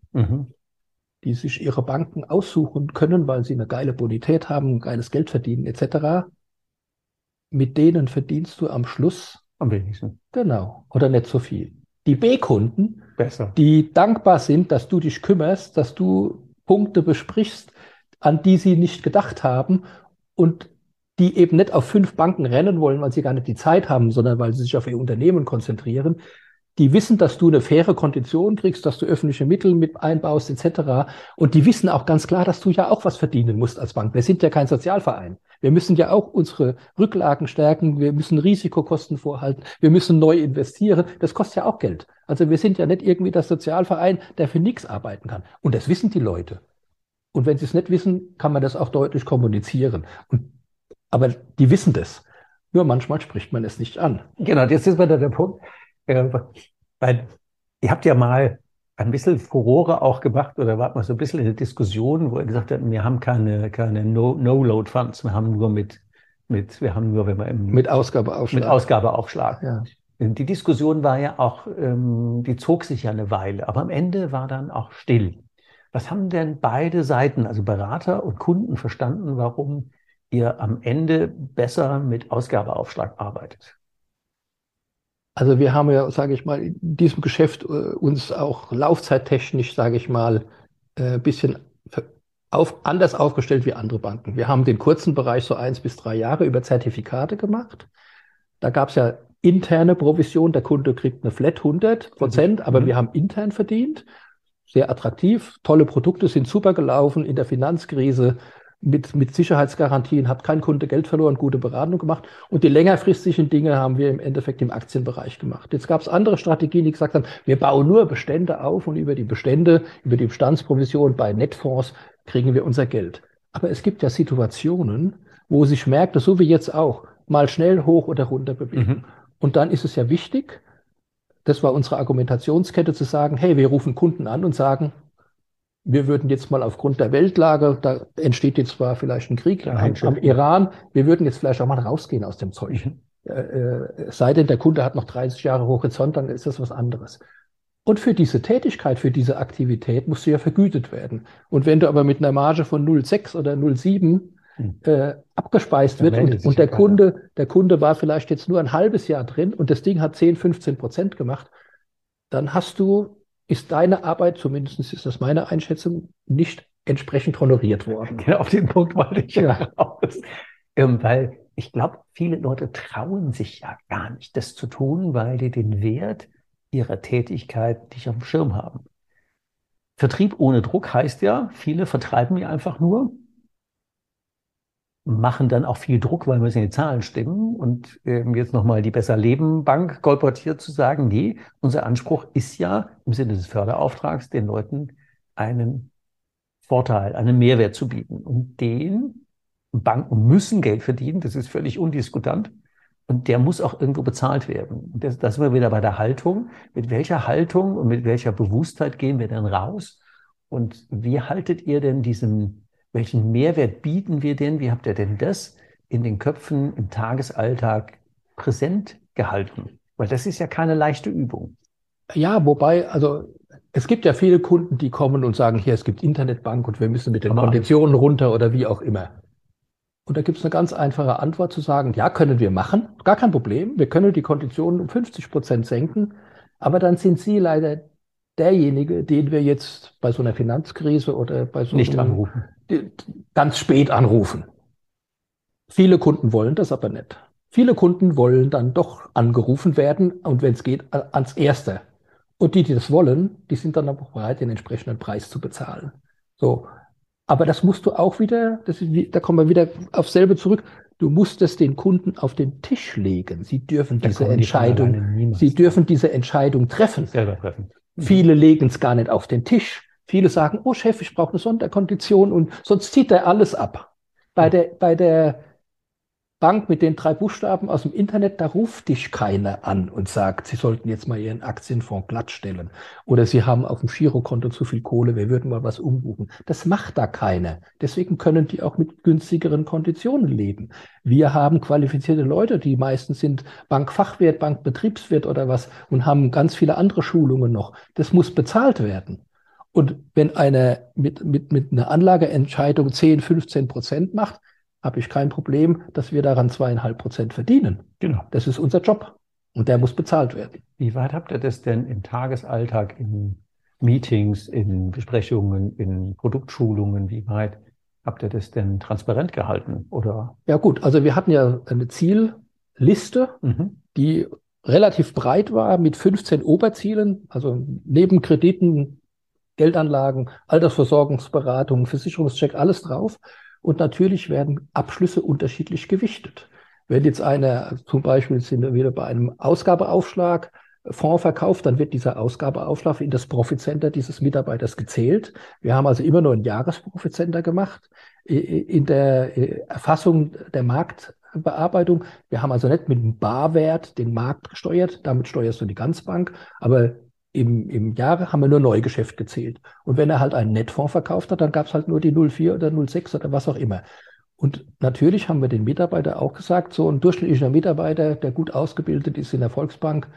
die sich ihre Banken aussuchen können, weil sie eine geile Bonität haben, geiles Geld verdienen etc., mit denen verdienst du am Schluss am wenigsten. Genau. Oder nicht so viel. Die B-Kunden, besser, die dankbar sind, dass du dich kümmerst, dass du Punkte besprichst, an die sie nicht gedacht haben und die eben nicht auf 5 Banken rennen wollen, weil sie gar nicht die Zeit haben, sondern weil sie sich auf ihr Unternehmen konzentrieren. Die wissen, dass du eine faire Kondition kriegst, dass du öffentliche Mittel mit einbaust etc. Und die wissen auch ganz klar, dass du ja auch was verdienen musst als Bank. Wir sind ja kein Sozialverein. Wir müssen ja auch unsere Rücklagen stärken. Wir müssen Risikokosten vorhalten. Wir müssen neu investieren. Das kostet ja auch Geld. Also wir sind ja nicht irgendwie der Sozialverein, der für nichts arbeiten kann. Und das wissen die Leute. Und wenn sie es nicht wissen, kann man das auch deutlich kommunizieren. Aber die wissen das. Nur manchmal spricht man es nicht an. Genau, jetzt ist wieder der Punkt. Weil ihr habt ja mal ein bisschen Furore auch gemacht, oder wart mal so ein bisschen in der Diskussion, wo ihr gesagt habt, wir haben keine No-Load-Funds, wir haben nur mit Ausgabeaufschlag. Mit Ausgabeaufschlag. Ja. Die Diskussion war ja auch, die zog sich ja eine Weile, aber am Ende war dann auch still. Was haben denn beide Seiten, also Berater und Kunden, verstanden, warum ihr am Ende besser mit Ausgabeaufschlag arbeitet? Also wir haben ja, sage ich mal, in diesem Geschäft uns auch laufzeittechnisch, sage ich mal, ein bisschen anders aufgestellt wie andere Banken. Wir haben den kurzen Bereich so 1 bis 3 Jahre über Zertifikate gemacht. Da gab es ja interne Provision, der Kunde kriegt eine Flat 100%, aber wir haben intern verdient. Sehr attraktiv, tolle Produkte, sind super gelaufen in der Finanzkrise. Mit Sicherheitsgarantien hat kein Kunde Geld verloren, gute Beratung gemacht. Und die längerfristigen Dinge haben wir im Endeffekt im Aktienbereich gemacht. Jetzt gab es andere Strategien, die gesagt haben, wir bauen nur Bestände auf und über die Bestände, über die Bestandsprovision bei Netfonds kriegen wir unser Geld. Aber es gibt ja Situationen, wo sich Märkte, so wie jetzt auch, mal schnell hoch oder runter bewegen. Und dann ist es ja wichtig, das war unsere Argumentationskette, zu sagen, hey, wir rufen Kunden an und sagen, wir würden jetzt mal aufgrund der Weltlage, da entsteht jetzt zwar vielleicht ein Krieg am Iran, wir würden jetzt vielleicht auch mal rausgehen aus dem Zeug. Sei denn, der Kunde hat noch 30 Jahre Horizont, dann ist das was anderes. Und für diese Tätigkeit, für diese Aktivität musst du ja vergütet werden. Und wenn du aber mit einer Marge von 0,6 oder 0,7 abgespeist wird und der Kunde war vielleicht jetzt nur ein halbes Jahr drin und das Ding hat 10-15% gemacht, dann ist deine Arbeit, zumindest ist das meine Einschätzung, nicht entsprechend honoriert worden. Genau, auf den Punkt wollte ich ja raus. Weil ich glaube, viele Leute trauen sich ja gar nicht, das zu tun, weil die den Wert ihrer Tätigkeit nicht auf dem Schirm haben. Vertrieb ohne Druck heißt ja, viele vertreiben ja einfach nur. machen dann auch viel Druck, weil müssen die Zahlen stimmen. Und jetzt nochmal die Besser Leben Bank kolportiert zu sagen, nee, unser Anspruch ist ja im Sinne des Förderauftrags, den Leuten einen Vorteil, einen Mehrwert zu bieten. Und den Banken müssen Geld verdienen, das ist völlig undiskutant. Und der muss auch irgendwo bezahlt werden. Und da sind wir wieder bei der Haltung. Mit welcher Haltung und mit welcher Bewusstheit gehen wir denn raus? Und wie haltet ihr denn welchen Mehrwert bieten wir denn? Wie habt ihr denn das in den Köpfen im Tagesalltag präsent gehalten? Weil das ist ja keine leichte Übung. Ja, wobei, also es gibt ja viele Kunden, die kommen und sagen, hier, es gibt Internetbank und wir müssen mit den Konditionen runter oder wie auch immer. Und da gibt es eine ganz einfache Antwort zu sagen, ja, können wir machen, gar kein Problem. Wir können die Konditionen um 50% senken, aber dann sind Sie leider derjenige, den wir jetzt bei so einer Finanzkrise oder bei so nicht anrufen. Ganz spät anrufen. Viele Kunden wollen das aber nicht. Viele Kunden wollen dann doch angerufen werden und wenn es geht, ans Erste. Und die das wollen, die sind dann auch bereit, den entsprechenden Preis zu bezahlen. So. Aber das musst du auch wieder, da kommen wir wieder aufs selbe zurück. Du musst es den Kunden auf den Tisch legen. Sie dürfen diese Entscheidung treffen. Selber treffen. Viele legen es gar nicht auf den Tisch. Viele sagen, oh Chef, ich brauche eine Sonderkondition und sonst zieht er alles ab. Bei der Bank mit den 3 Buchstaben aus dem Internet, da ruft dich keiner an und sagt, Sie sollten jetzt mal Ihren Aktienfonds glattstellen. Oder Sie haben auf dem Girokonto zu viel Kohle, wir würden mal was umbuchen. Das macht da keiner. Deswegen können die auch mit günstigeren Konditionen leben. Wir haben qualifizierte Leute, die meistens sind Bankfachwirt, Bankbetriebswirt oder was und haben ganz viele andere Schulungen noch. Das muss bezahlt werden. Und wenn einer mit einer Anlageentscheidung 10-15% macht, habe ich kein Problem, dass wir daran 2,5% verdienen. Genau. Das ist unser Job und der muss bezahlt werden. Wie weit habt ihr das denn im Tagesalltag, in Meetings, in Besprechungen, in Produktschulungen, wie weit habt ihr das denn transparent gehalten? Oder? Ja gut, also wir hatten ja eine Zielliste, die relativ breit war mit 15 Oberzielen, also neben Krediten, Geldanlagen, Altersversorgungsberatung, Versicherungscheck, alles drauf. Und natürlich werden Abschlüsse unterschiedlich gewichtet. Wenn jetzt einer zum Beispiel sind wir wieder bei einem Ausgabeaufschlag Fonds verkauft, dann wird dieser Ausgabeaufschlag in das Profit Center dieses Mitarbeiters gezählt. Wir haben also immer nur ein Jahresprofit Center gemacht in der Erfassung der Marktbearbeitung. Wir haben also nicht mit dem Barwert den Markt gesteuert, damit steuerst du die Ganzbank, aber im Jahr haben wir nur Neugeschäft gezählt. Und wenn er halt einen Netfonds verkauft hat, dann gab es halt nur die 0,4 oder 0,6 oder was auch immer. Und natürlich haben wir den Mitarbeiter auch gesagt, so ein durchschnittlicher Mitarbeiter, der gut ausgebildet ist in der Volksbank,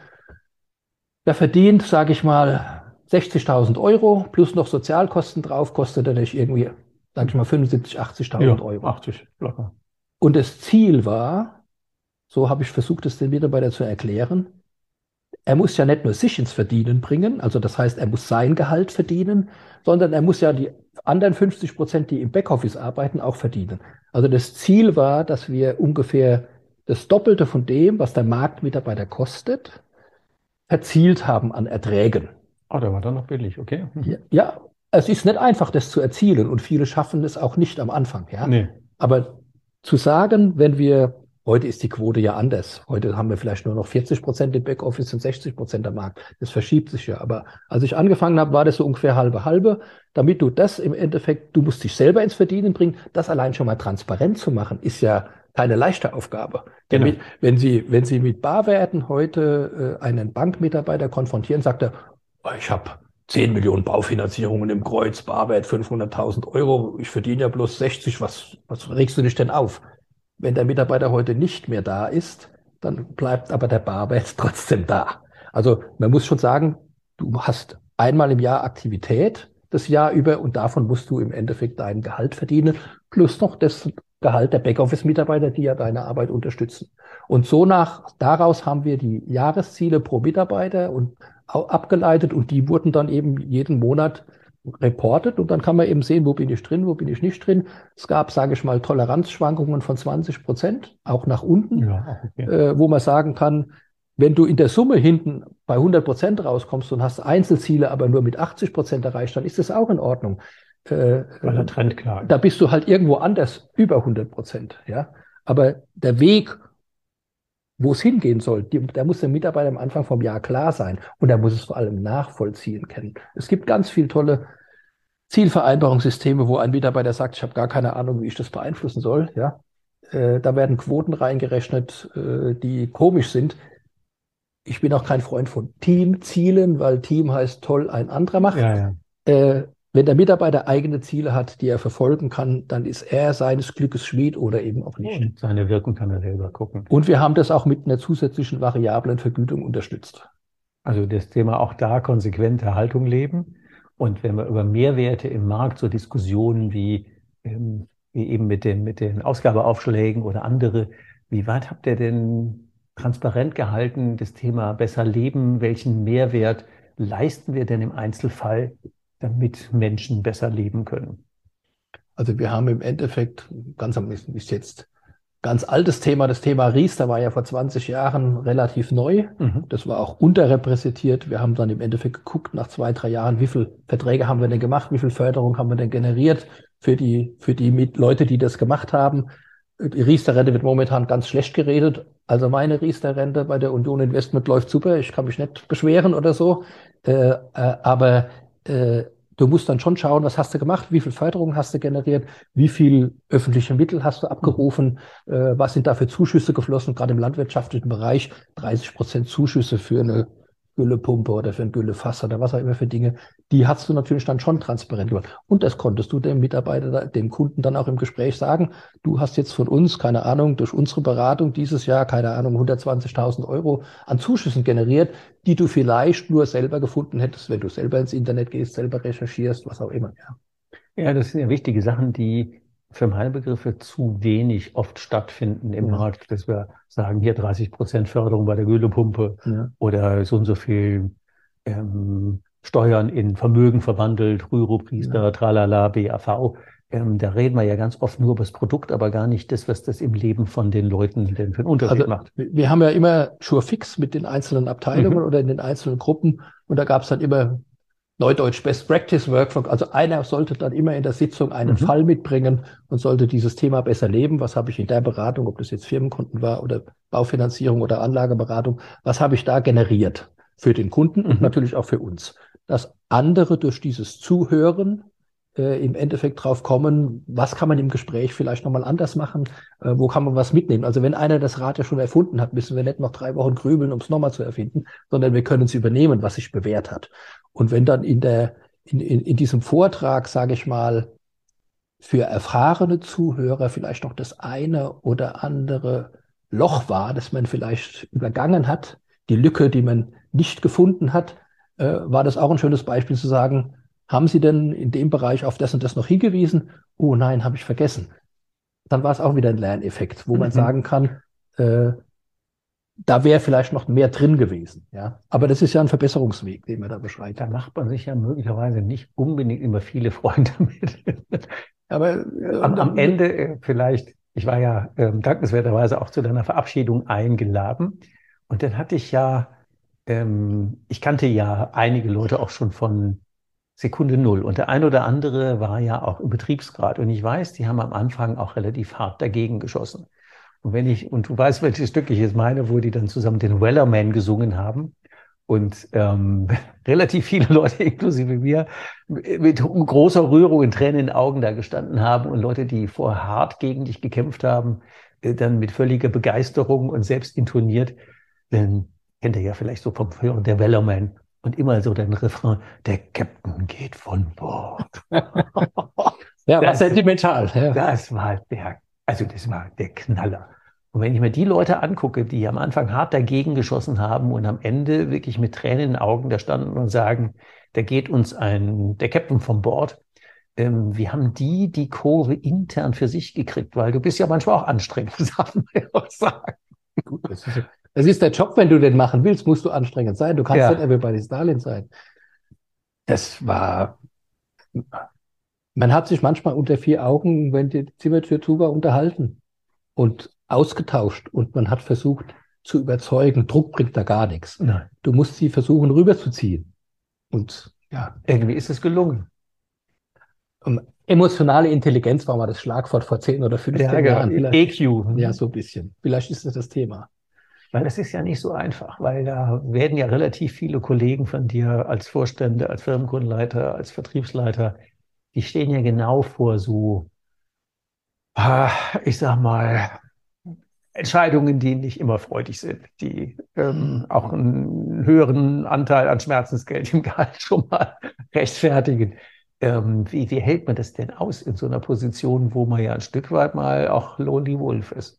der verdient, sage ich mal, 60.000 Euro plus noch Sozialkosten drauf, kostet er nicht irgendwie, sage ich mal, 75.000, 80.000 Euro. 80, locker. Und das Ziel war, so habe ich versucht, es den Mitarbeiter zu erklären, er muss ja nicht nur sich ins Verdienen bringen, also das heißt, er muss sein Gehalt verdienen, sondern er muss ja die anderen 50%, die im Backoffice arbeiten, auch verdienen. Also das Ziel war, dass wir ungefähr das Doppelte von dem, was der Marktmitarbeiter kostet, erzielt haben an Erträgen. Oh, der war dann noch billig, okay. Ja, es ist nicht einfach, das zu erzielen und viele schaffen es auch nicht am Anfang. Ja? Nee. Aber zu sagen, heute ist die Quote ja anders. Heute haben wir vielleicht nur noch 40% im Backoffice und 60% am Markt. Das verschiebt sich ja. Aber als ich angefangen habe, war das so ungefähr halbe. Damit du das im Endeffekt, du musst dich selber ins Verdienen bringen. Das allein schon mal transparent zu machen, ist ja keine leichte Aufgabe. Genau. Denn wenn Sie mit Barwerten heute einen Bankmitarbeiter konfrontieren, sagt er, oh, ich habe 10 Millionen Baufinanzierungen im Kreuz, Barwert 500.000 Euro, ich verdiene ja bloß 60, was regst du dich denn auf? Wenn der Mitarbeiter heute nicht mehr da ist, dann bleibt aber der Barwert trotzdem da. Also man muss schon sagen, du hast einmal im Jahr Aktivität das Jahr über und davon musst du im Endeffekt dein Gehalt verdienen, plus noch das Gehalt der Backoffice-Mitarbeiter, die ja deine Arbeit unterstützen. Und daraus haben wir die Jahresziele pro Mitarbeiter und abgeleitet und die wurden dann eben jeden Monat reportet und dann kann man eben sehen, wo bin ich drin, wo bin ich nicht drin. Es gab, sage ich mal, Toleranzschwankungen von 20%, auch nach unten, Ja, okay. wo man sagen kann, wenn du in der Summe hinten bei 100% rauskommst und hast Einzelziele aber nur mit 80% erreicht, dann ist das auch in Ordnung. Weil der Trend klar ist. Da bist du halt irgendwo anders über 100%. Ja? Aber der Weg, wo es hingehen soll, da muss der Mitarbeiter am Anfang vom Jahr klar sein und er muss es vor allem nachvollziehen können. Es gibt ganz viele tolle Zielvereinbarungssysteme, wo ein Mitarbeiter sagt, ich habe gar keine Ahnung, wie ich das beeinflussen soll. Ja? Da werden Quoten reingerechnet, die komisch sind. Ich bin auch kein Freund von Teamzielen, weil Team heißt toll, ein anderer macht. Ja, ja. Wenn der Mitarbeiter eigene Ziele hat, die er verfolgen kann, dann ist er seines Glückes Schmied oder eben auch nicht. Und seine Wirkung kann er selber gucken. Und wir haben das auch mit einer zusätzlichen variablen Vergütung unterstützt. Also das Thema auch da konsequente Haltung leben. Und wenn wir über Mehrwerte im Markt, so Diskussionen wie eben mit den Ausgabeaufschlägen oder andere, wie weit habt ihr denn transparent gehalten, das Thema besser leben? Welchen Mehrwert leisten wir denn im Einzelfall, damit Menschen besser leben können? Also wir haben im Endeffekt, ist jetzt ganz altes Thema, das Thema Riester war ja vor 20 Jahren relativ neu. Das war auch unterrepräsentiert. Wir haben dann im Endeffekt geguckt, nach 2, 3 Jahren, wie viele Verträge haben wir denn gemacht, wie viel Förderung haben wir denn generiert für die Leute, die das gemacht haben. Die Riester-Rente wird momentan ganz schlecht geredet. Also meine Riester-Rente bei der Union Investment läuft super. Ich kann mich nicht beschweren oder so. Aber du musst dann schon schauen, was hast du gemacht, wie viel Förderung hast du generiert, wie viel öffentliche Mittel hast du abgerufen, was sind da für Zuschüsse geflossen, gerade im landwirtschaftlichen Bereich, 30% Zuschüsse für eine Güllepumpe oder für ein Güllefass oder was auch immer für Dinge, die hast du natürlich dann schon transparent gemacht. Und das konntest du dem Mitarbeiter, dem Kunden dann auch im Gespräch sagen, du hast jetzt von uns, keine Ahnung, durch unsere Beratung dieses Jahr, keine Ahnung, 120.000 Euro an Zuschüssen generiert, die du vielleicht nur selber gefunden hättest, wenn du selber ins Internet gehst, selber recherchierst, was auch immer. Ja, das sind ja wichtige Sachen, die für meine Begriffe zu wenig oft stattfinden im Markt, dass wir sagen, hier 30% Förderung bei der Güllepumpe oder so und so viel Steuern in Vermögen verwandelt, Rürup, Riester, Tralala, BAV. Da reden wir ja ganz oft nur über das Produkt, aber gar nicht das, was das im Leben von den Leuten denn für einen Unterschied macht. Wir haben ja immer Surefix mit den einzelnen Abteilungen oder in den einzelnen Gruppen und da gab es dann immer Neudeutsch Best Practice Workflow. Also einer sollte dann immer in der Sitzung einen Fall mitbringen und sollte dieses Thema besser leben. Was habe ich in der Beratung, ob das jetzt Firmenkunden war oder Baufinanzierung oder Anlageberatung, was habe ich da generiert für den Kunden und natürlich auch für uns. Dass andere durch dieses Zuhören im Endeffekt drauf kommen, was kann man im Gespräch vielleicht nochmal anders machen, wo kann man was mitnehmen. Also wenn einer das Rad ja schon erfunden hat, müssen wir nicht noch 3 Wochen grübeln, um es nochmal zu erfinden, sondern wir können es übernehmen, was sich bewährt hat. Und wenn dann in diesem Vortrag, sage ich mal, für erfahrene Zuhörer vielleicht noch das eine oder andere Loch war, das man vielleicht übergangen hat, die Lücke, die man nicht gefunden hat, war das auch ein schönes Beispiel zu sagen, haben Sie denn in dem Bereich auf das und das noch hingewiesen? Oh nein, habe ich vergessen. Dann war es auch wieder ein Lerneffekt, wo man sagen kann, da wäre vielleicht noch mehr drin gewesen. Ja? Aber das ist ja ein Verbesserungsweg, den man da beschreibt. Da macht man sich ja möglicherweise nicht unbedingt immer viele Freunde mit. Aber am Ende vielleicht, ich war ja dankenswerterweise auch zu deiner Verabschiedung eingeladen. Und dann hatte ich ja, ich kannte ja einige Leute auch schon von Sekunde Null. Und der ein oder andere war ja auch im Betriebsrat. Und ich weiß, die haben am Anfang auch relativ hart dagegen geschossen. Und du weißt, welches Stück ich jetzt meine, wo die dann zusammen den Wellerman gesungen haben. Und relativ viele Leute, inklusive mir, mit großer Rührung und Tränen in den Augen da gestanden haben. Und Leute, die vorher hart gegen dich gekämpft haben, dann mit völliger Begeisterung und selbst intoniert. Dann kennt ihr ja vielleicht so vom Hören der Wellerman. Und immer so den Refrain, der Captain geht von Bord. Ja, war sentimental. Ja. Das war der Knaller. Und wenn ich mir die Leute angucke, die am Anfang hart dagegen geschossen haben und am Ende wirklich mit Tränen in den Augen da standen und sagen, da geht uns der Captain von Bord. Wie haben die Kurve intern für sich gekriegt? Weil du bist ja manchmal auch anstrengend, das darf man ja auch sagen. Gut, das ist der Job, wenn du den machen willst, musst du anstrengend sein. Du kannst nicht Everybody's Darling sein. Man hat sich manchmal unter 4 Augen, wenn die Zimmertür zu war, unterhalten und ausgetauscht und man hat versucht zu überzeugen. Druck bringt da gar nichts. Nein. Du musst sie versuchen rüberzuziehen. Und ja. Irgendwie ist es gelungen. Emotionale Intelligenz war mal das Schlagwort vor 10 oder 15 Jahren. EQ. Ja, so ein bisschen. Vielleicht ist das Thema. Weil das ist ja nicht so einfach, weil da werden ja relativ viele Kollegen von dir als Vorstände, als Firmenkundenleiter, als Vertriebsleiter, die stehen ja genau vor so, ich sag mal, Entscheidungen, die nicht immer freudig sind, die auch einen höheren Anteil an Schmerzensgeld im Gehalt schon mal rechtfertigen. Wie hält man das denn aus in so einer Position, wo man ja ein Stück weit mal auch Lonely Wolf ist?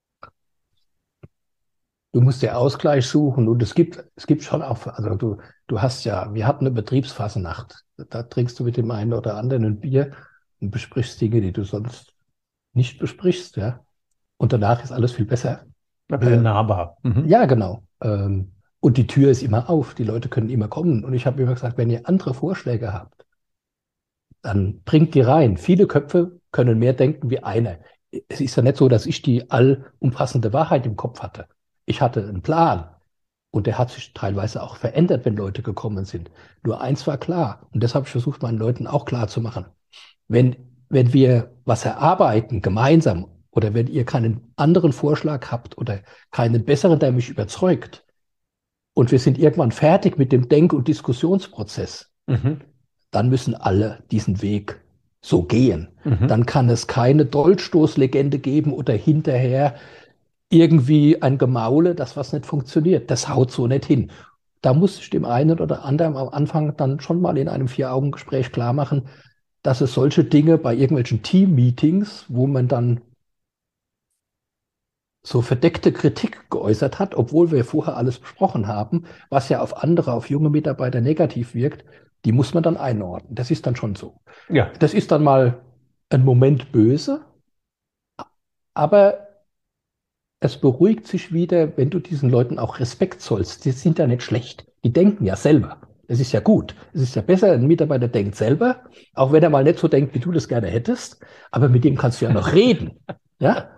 Du musst dir Ausgleich suchen und es gibt schon auch, also du hast ja, wir hatten eine Betriebsfasnacht. Da trinkst du mit dem einen oder anderen ein Bier und besprichst Dinge, die du sonst nicht besprichst, ja. Und danach ist alles viel besser. Nahbar. Ja, genau. Und die Tür ist immer auf, die Leute können immer kommen. Und ich habe immer gesagt, wenn ihr andere Vorschläge habt, dann bringt die rein. Viele Köpfe können mehr denken wie einer. Es ist ja nicht so, dass ich die allumfassende Wahrheit im Kopf hatte. Ich hatte einen Plan und der hat sich teilweise auch verändert, wenn Leute gekommen sind. Nur eins war klar und das habe ich versucht, meinen Leuten auch klar zu machen. Wenn wir was erarbeiten gemeinsam oder wenn ihr keinen anderen Vorschlag habt oder keinen besseren, der mich überzeugt und wir sind irgendwann fertig mit dem Denk- und Diskussionsprozess, dann müssen alle diesen Weg so gehen. Dann kann es keine Dolchstoßlegende geben oder hinterher irgendwie ein Gemaule, das was nicht funktioniert. Das haut so nicht hin. Da muss ich dem einen oder anderen am Anfang dann schon mal in einem 4-Augen-Gespräch klar machen, dass es solche Dinge bei irgendwelchen Team-Meetings, wo man dann so verdeckte Kritik geäußert hat, obwohl wir vorher alles besprochen haben, was ja auf andere, auf junge Mitarbeiter negativ wirkt, die muss man dann einordnen. Das ist dann schon so. Ja. Das ist dann mal ein Moment böse, aber es beruhigt sich wieder, wenn du diesen Leuten auch Respekt zollst. Die sind ja nicht schlecht. Die denken ja selber. Es ist ja gut. Es ist ja besser, ein Mitarbeiter denkt selber, auch wenn er mal nicht so denkt, wie du das gerne hättest. Aber mit dem kannst du ja noch reden. Ja?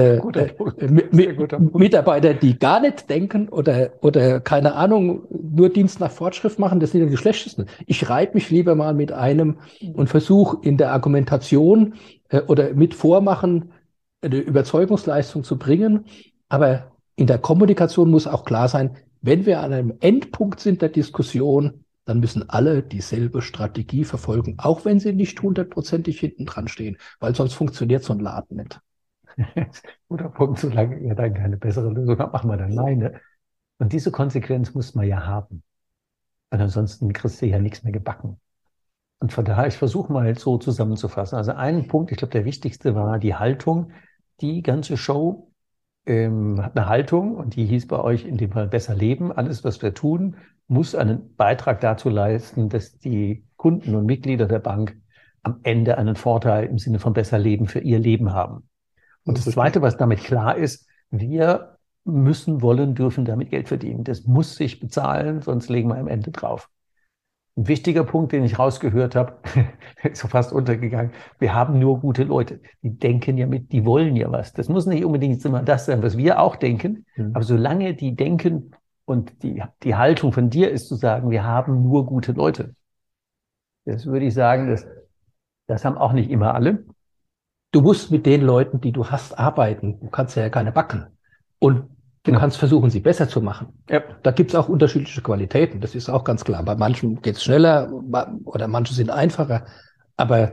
Mitarbeiter, die gar nicht denken oder keine Ahnung, nur Dienst nach Fortschrift machen, das sind ja die schlechtesten. Ich reibe mich lieber mal mit einem und versuche in der Argumentation oder mit Vormachen eine Überzeugungsleistung zu bringen. Aber in der Kommunikation muss auch klar sein, wenn wir an einem Endpunkt sind der Diskussion, dann müssen alle dieselbe Strategie verfolgen, auch wenn sie nicht 100%ig hinten dran stehen, weil sonst funktioniert so ein Laden nicht. Guter Punkt, solange ihr dann keine bessere Lösung habt, machen wir dann alleine. Und diese Konsequenz muss man ja haben. Weil ansonsten kriegst du ja nichts mehr gebacken. Und von daher, ich versuche mal so zusammenzufassen. Also ein Punkt, ich glaube, der wichtigste war die Haltung. Die ganze Show hat eine Haltung und die hieß bei euch in dem Fall besser leben. Alles, was wir tun, muss einen Beitrag dazu leisten, dass die Kunden und Mitglieder der Bank am Ende einen Vorteil im Sinne von besser leben für ihr Leben haben. Und das Zweite, was damit klar ist, wir müssen, wollen, dürfen damit Geld verdienen. Das muss sich bezahlen, sonst legen wir am Ende drauf. Ein wichtiger Punkt, den ich rausgehört habe, ist so fast untergegangen. Wir haben nur gute Leute. Die denken ja mit, die wollen ja was. Das muss nicht unbedingt immer das sein, was wir auch denken. Aber solange die denken und die Haltung von dir ist zu sagen, wir haben nur gute Leute. Das würde ich sagen, das haben auch nicht immer alle. Du musst mit den Leuten, die du hast, arbeiten. Du kannst ja keine backen. Und du kannst versuchen, sie besser zu machen. Ja. Da gibt es auch unterschiedliche Qualitäten. Das ist auch ganz klar. Bei manchen geht es schneller oder manche sind einfacher. Aber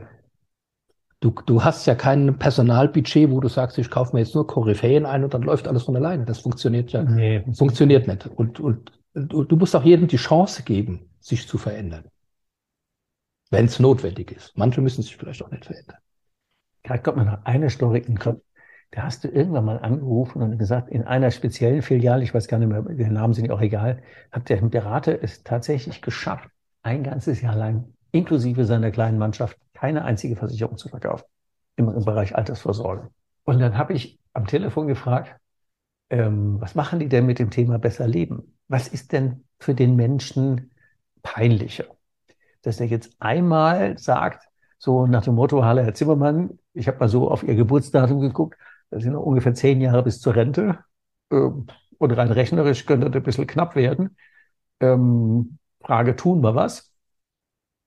du hast ja kein Personalbudget, wo du sagst, ich kaufe mir jetzt nur Koryphäen ein und dann läuft alles von alleine. Das funktioniert ja. Nee. Funktioniert nicht. Und du musst auch jedem die Chance geben, sich zu verändern. Wenn es notwendig ist. Manche müssen sich vielleicht auch nicht verändern. Gerade kommt mir noch eine Story in den Kopf. Da hast du irgendwann mal angerufen und gesagt, in einer speziellen Filiale, ich weiß gar nicht mehr, die Namen sind ja auch egal, hat der Berater es tatsächlich geschafft, ein ganzes Jahr lang, inklusive seiner kleinen Mannschaft, keine einzige Versicherung zu verkaufen im Bereich Altersvorsorge. Und dann habe ich am Telefon gefragt, was machen die denn mit dem Thema besser leben? Was ist denn für den Menschen peinlicher? Dass er jetzt einmal sagt, so nach dem Motto, hallo Herr Zimmermann, ich habe mal so auf Ihr Geburtsdatum geguckt, das sind noch ungefähr 10 Jahre bis zur Rente. Und rein rechnerisch könnte das ein bisschen knapp werden. Frage, tun wir was?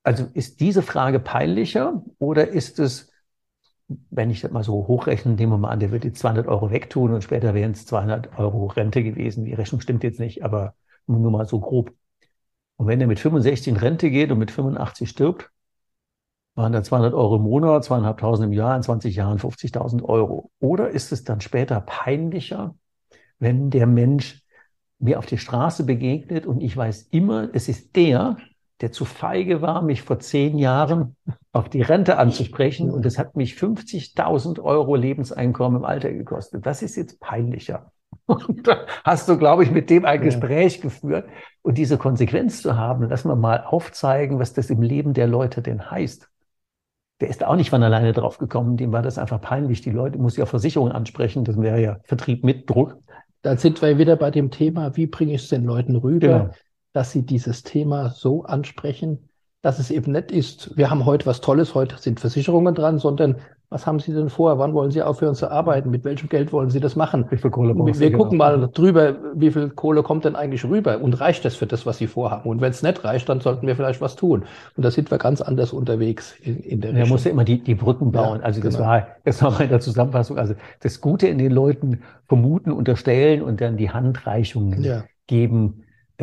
Also ist diese Frage peinlicher oder ist es, wenn ich das mal so hochrechne, nehmen wir mal an, der wird jetzt 200 Euro wegtun und später wären es 200 Euro Rente gewesen. Die Rechnung stimmt jetzt nicht, aber nur mal so grob. Und wenn er mit 65 in Rente geht und mit 85 stirbt, waren da 200 Euro im Monat, 2.500 im Jahr, in 20 Jahren 50.000 Euro. Oder ist es dann später peinlicher, wenn der Mensch mir auf der Straße begegnet und ich weiß immer, es ist der zu feige war, mich vor 10 Jahren auf die Rente anzusprechen und es hat mich 50.000 Euro Lebenseinkommen im Alter gekostet. Das ist jetzt peinlicher. Und da hast du, glaube ich, mit dem ein Gespräch geführt. Und diese Konsequenz zu haben, lass mal aufzeigen, was das im Leben der Leute denn heißt. Der ist auch nicht von alleine drauf gekommen, dem war das einfach peinlich. Die Leute muss ja Versicherungen ansprechen, das wäre ja Vertrieb mit Druck. Dann sind wir wieder bei dem Thema, wie bringe ich es den Leuten rüber, Genau. dass sie dieses Thema so ansprechen, dass es eben nicht ist, wir haben heute was Tolles, heute sind Versicherungen dran, sondern was haben Sie denn vor? Wann wollen Sie aufhören zu arbeiten? Mit welchem Geld wollen Sie das machen? Wie viel Kohle brauchen Sie? Wir gucken mal drüber, wie viel Kohle kommt denn eigentlich rüber und reicht das für das, was Sie vorhaben? Und wenn es nicht reicht, dann sollten wir vielleicht was tun. Und da sind wir ganz anders unterwegs in der Richtung. Man muss ja immer die Brücken bauen. Ja, also das genau. war mal in der Zusammenfassung. Also das Gute in den Leuten vermuten, unterstellen und dann die Handreichungen geben,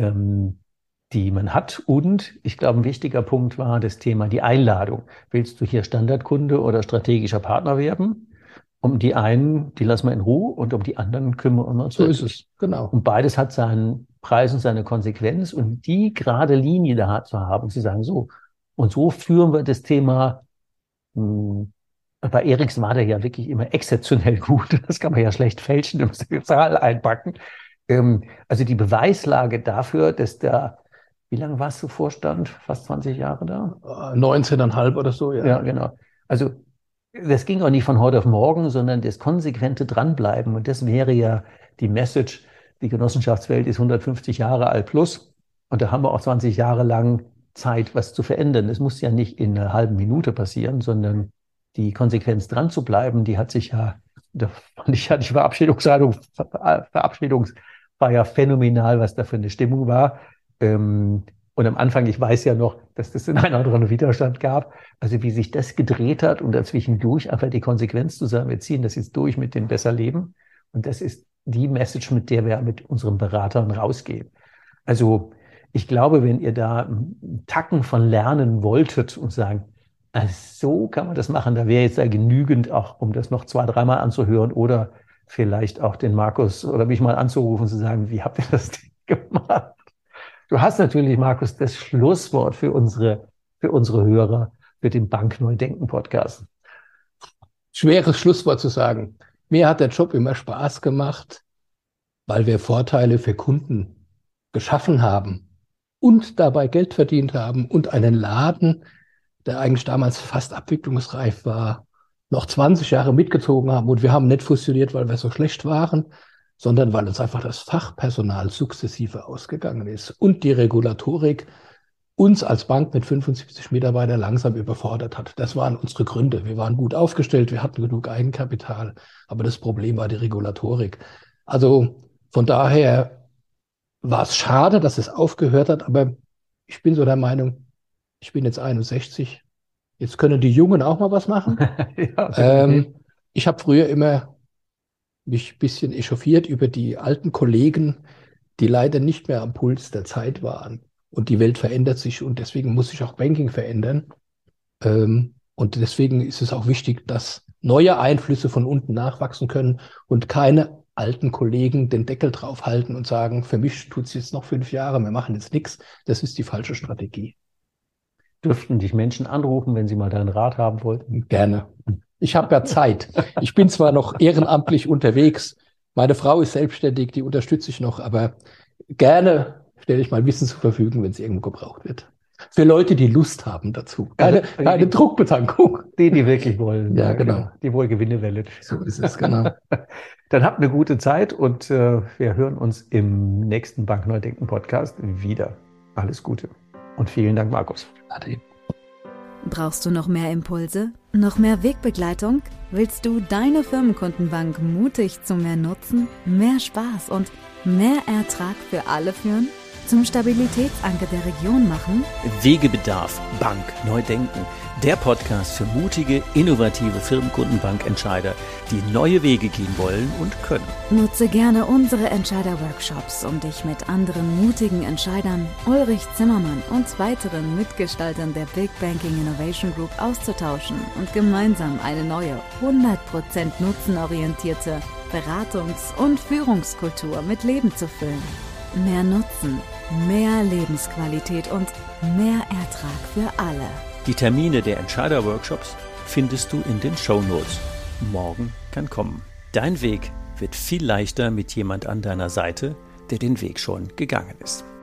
die man hat. Und ich glaube, ein wichtiger Punkt war das Thema die Einladung. Willst du hier Standardkunde oder strategischer Partner werden? Um die einen, die lassen wir in Ruhe und um die anderen kümmern wir uns. So ist es, genau. Und beides hat seinen Preis und seine Konsequenz. Und die gerade Linie da zu haben, zu sagen, so, und so führen wir das Thema. Bei Erichsen war der ja wirklich immer exzeptionell gut. Das kann man ja schlecht fälschen, da muss die Zahl einpacken. Also die Beweislage dafür, dass da, wie lange warst du Vorstand? Fast 20 Jahre da? 19,5 oder so, ja. Ja, genau. Also das ging auch nicht von heute auf morgen, sondern das konsequente Dranbleiben. Und das wäre ja die Message, die Genossenschaftswelt ist 150 Jahre alt plus. Und da haben wir auch 20 Jahre lang Zeit, was zu verändern. Es muss ja nicht in einer halben Minute passieren, sondern die Konsequenz dran zu bleiben, die hat sich ja, da fand ich ja die Verabschiedungsfeier phänomenal, was da für eine Stimmung war. Und am Anfang, ich weiß ja noch, dass das den einen oder anderen Widerstand gab. Also wie sich das gedreht hat und dazwischendurch einfach die Konsequenz zu sagen, wir ziehen das jetzt durch mit dem besser Leben. Und das ist die Message, mit der wir mit unseren Beratern rausgehen. Also ich glaube, wenn ihr da einen Tacken von lernen wolltet und sagen, also so kann man das machen, da wäre jetzt ja genügend auch, um das noch 2-3 Mal anzuhören oder vielleicht auch den Markus oder mich mal anzurufen und zu sagen, wie habt ihr das denn gemacht? Du hast natürlich, Markus, das Schlusswort für unsere Hörer, für den Bankneudenken-Podcast. Schweres Schlusswort zu sagen. Mir hat der Job immer Spaß gemacht, weil wir Vorteile für Kunden geschaffen haben und dabei Geld verdient haben und einen Laden, der eigentlich damals fast abwicklungsreif war, noch 20 Jahre mitgezogen haben. Und wir haben nicht fusioniert, weil wir so schlecht waren, sondern weil uns einfach das Fachpersonal sukzessive ausgegangen ist und die Regulatorik uns als Bank mit 75 Mitarbeitern langsam überfordert hat. Das waren unsere Gründe. Wir waren gut aufgestellt, wir hatten genug Eigenkapital, aber das Problem war die Regulatorik. Also von daher war es schade, dass es aufgehört hat, aber ich bin so der Meinung, ich bin jetzt 61, jetzt können die Jungen auch mal was machen. Ich habe früher immer mich ein bisschen echauffiert über die alten Kollegen, die leider nicht mehr am Puls der Zeit waren. Und die Welt verändert sich und deswegen muss sich auch Banking verändern. Und deswegen ist es auch wichtig, dass neue Einflüsse von unten nachwachsen können und keine alten Kollegen den Deckel drauf halten und sagen, für mich tut es jetzt noch 5 Jahre, wir machen jetzt nichts. Das ist die falsche Strategie. Dürften dich Menschen anrufen, wenn sie mal deinen Rat haben wollten? Gerne. Ich habe ja Zeit. Ich bin zwar noch ehrenamtlich unterwegs. Meine Frau ist selbstständig, die unterstütze ich noch, aber gerne stelle ich mal Wissen zur Verfügung, wenn es irgendwo gebraucht wird. Für Leute, die Lust haben dazu. Keine Druckbetankung. Die wirklich wollen. Ja, genau. Die Wohlgewinnewelle. So ist es, genau. Dann habt eine gute Zeit und wir hören uns im nächsten Bankneudenken-Podcast wieder. Alles Gute. Und vielen Dank, Markus. Ade. Brauchst du noch mehr Impulse? Noch mehr Wegbegleitung? Willst du deine Firmenkundenbank mutig zu mehr Nutzen, mehr Spaß und mehr Ertrag für alle führen? zum Stabilitätsanker der Region machen? Wegebedarf, Bank, neu denken. Der Podcast für mutige, innovative Firmenkundenbankentscheider, die neue Wege gehen wollen und können. Nutze gerne unsere Entscheider-Workshops, um dich mit anderen mutigen Entscheidern, Ulrich Zimmermann und weiteren Mitgestaltern der Big Banking Innovation Group auszutauschen und gemeinsam eine neue, 100% nutzenorientierte Beratungs- und Führungskultur mit Leben zu füllen. Mehr Nutzen, mehr Lebensqualität und mehr Ertrag für alle. Die Termine der Entscheider-Workshops findest du in den Shownotes. Morgen kann kommen. Dein Weg wird viel leichter mit jemand an deiner Seite, der den Weg schon gegangen ist.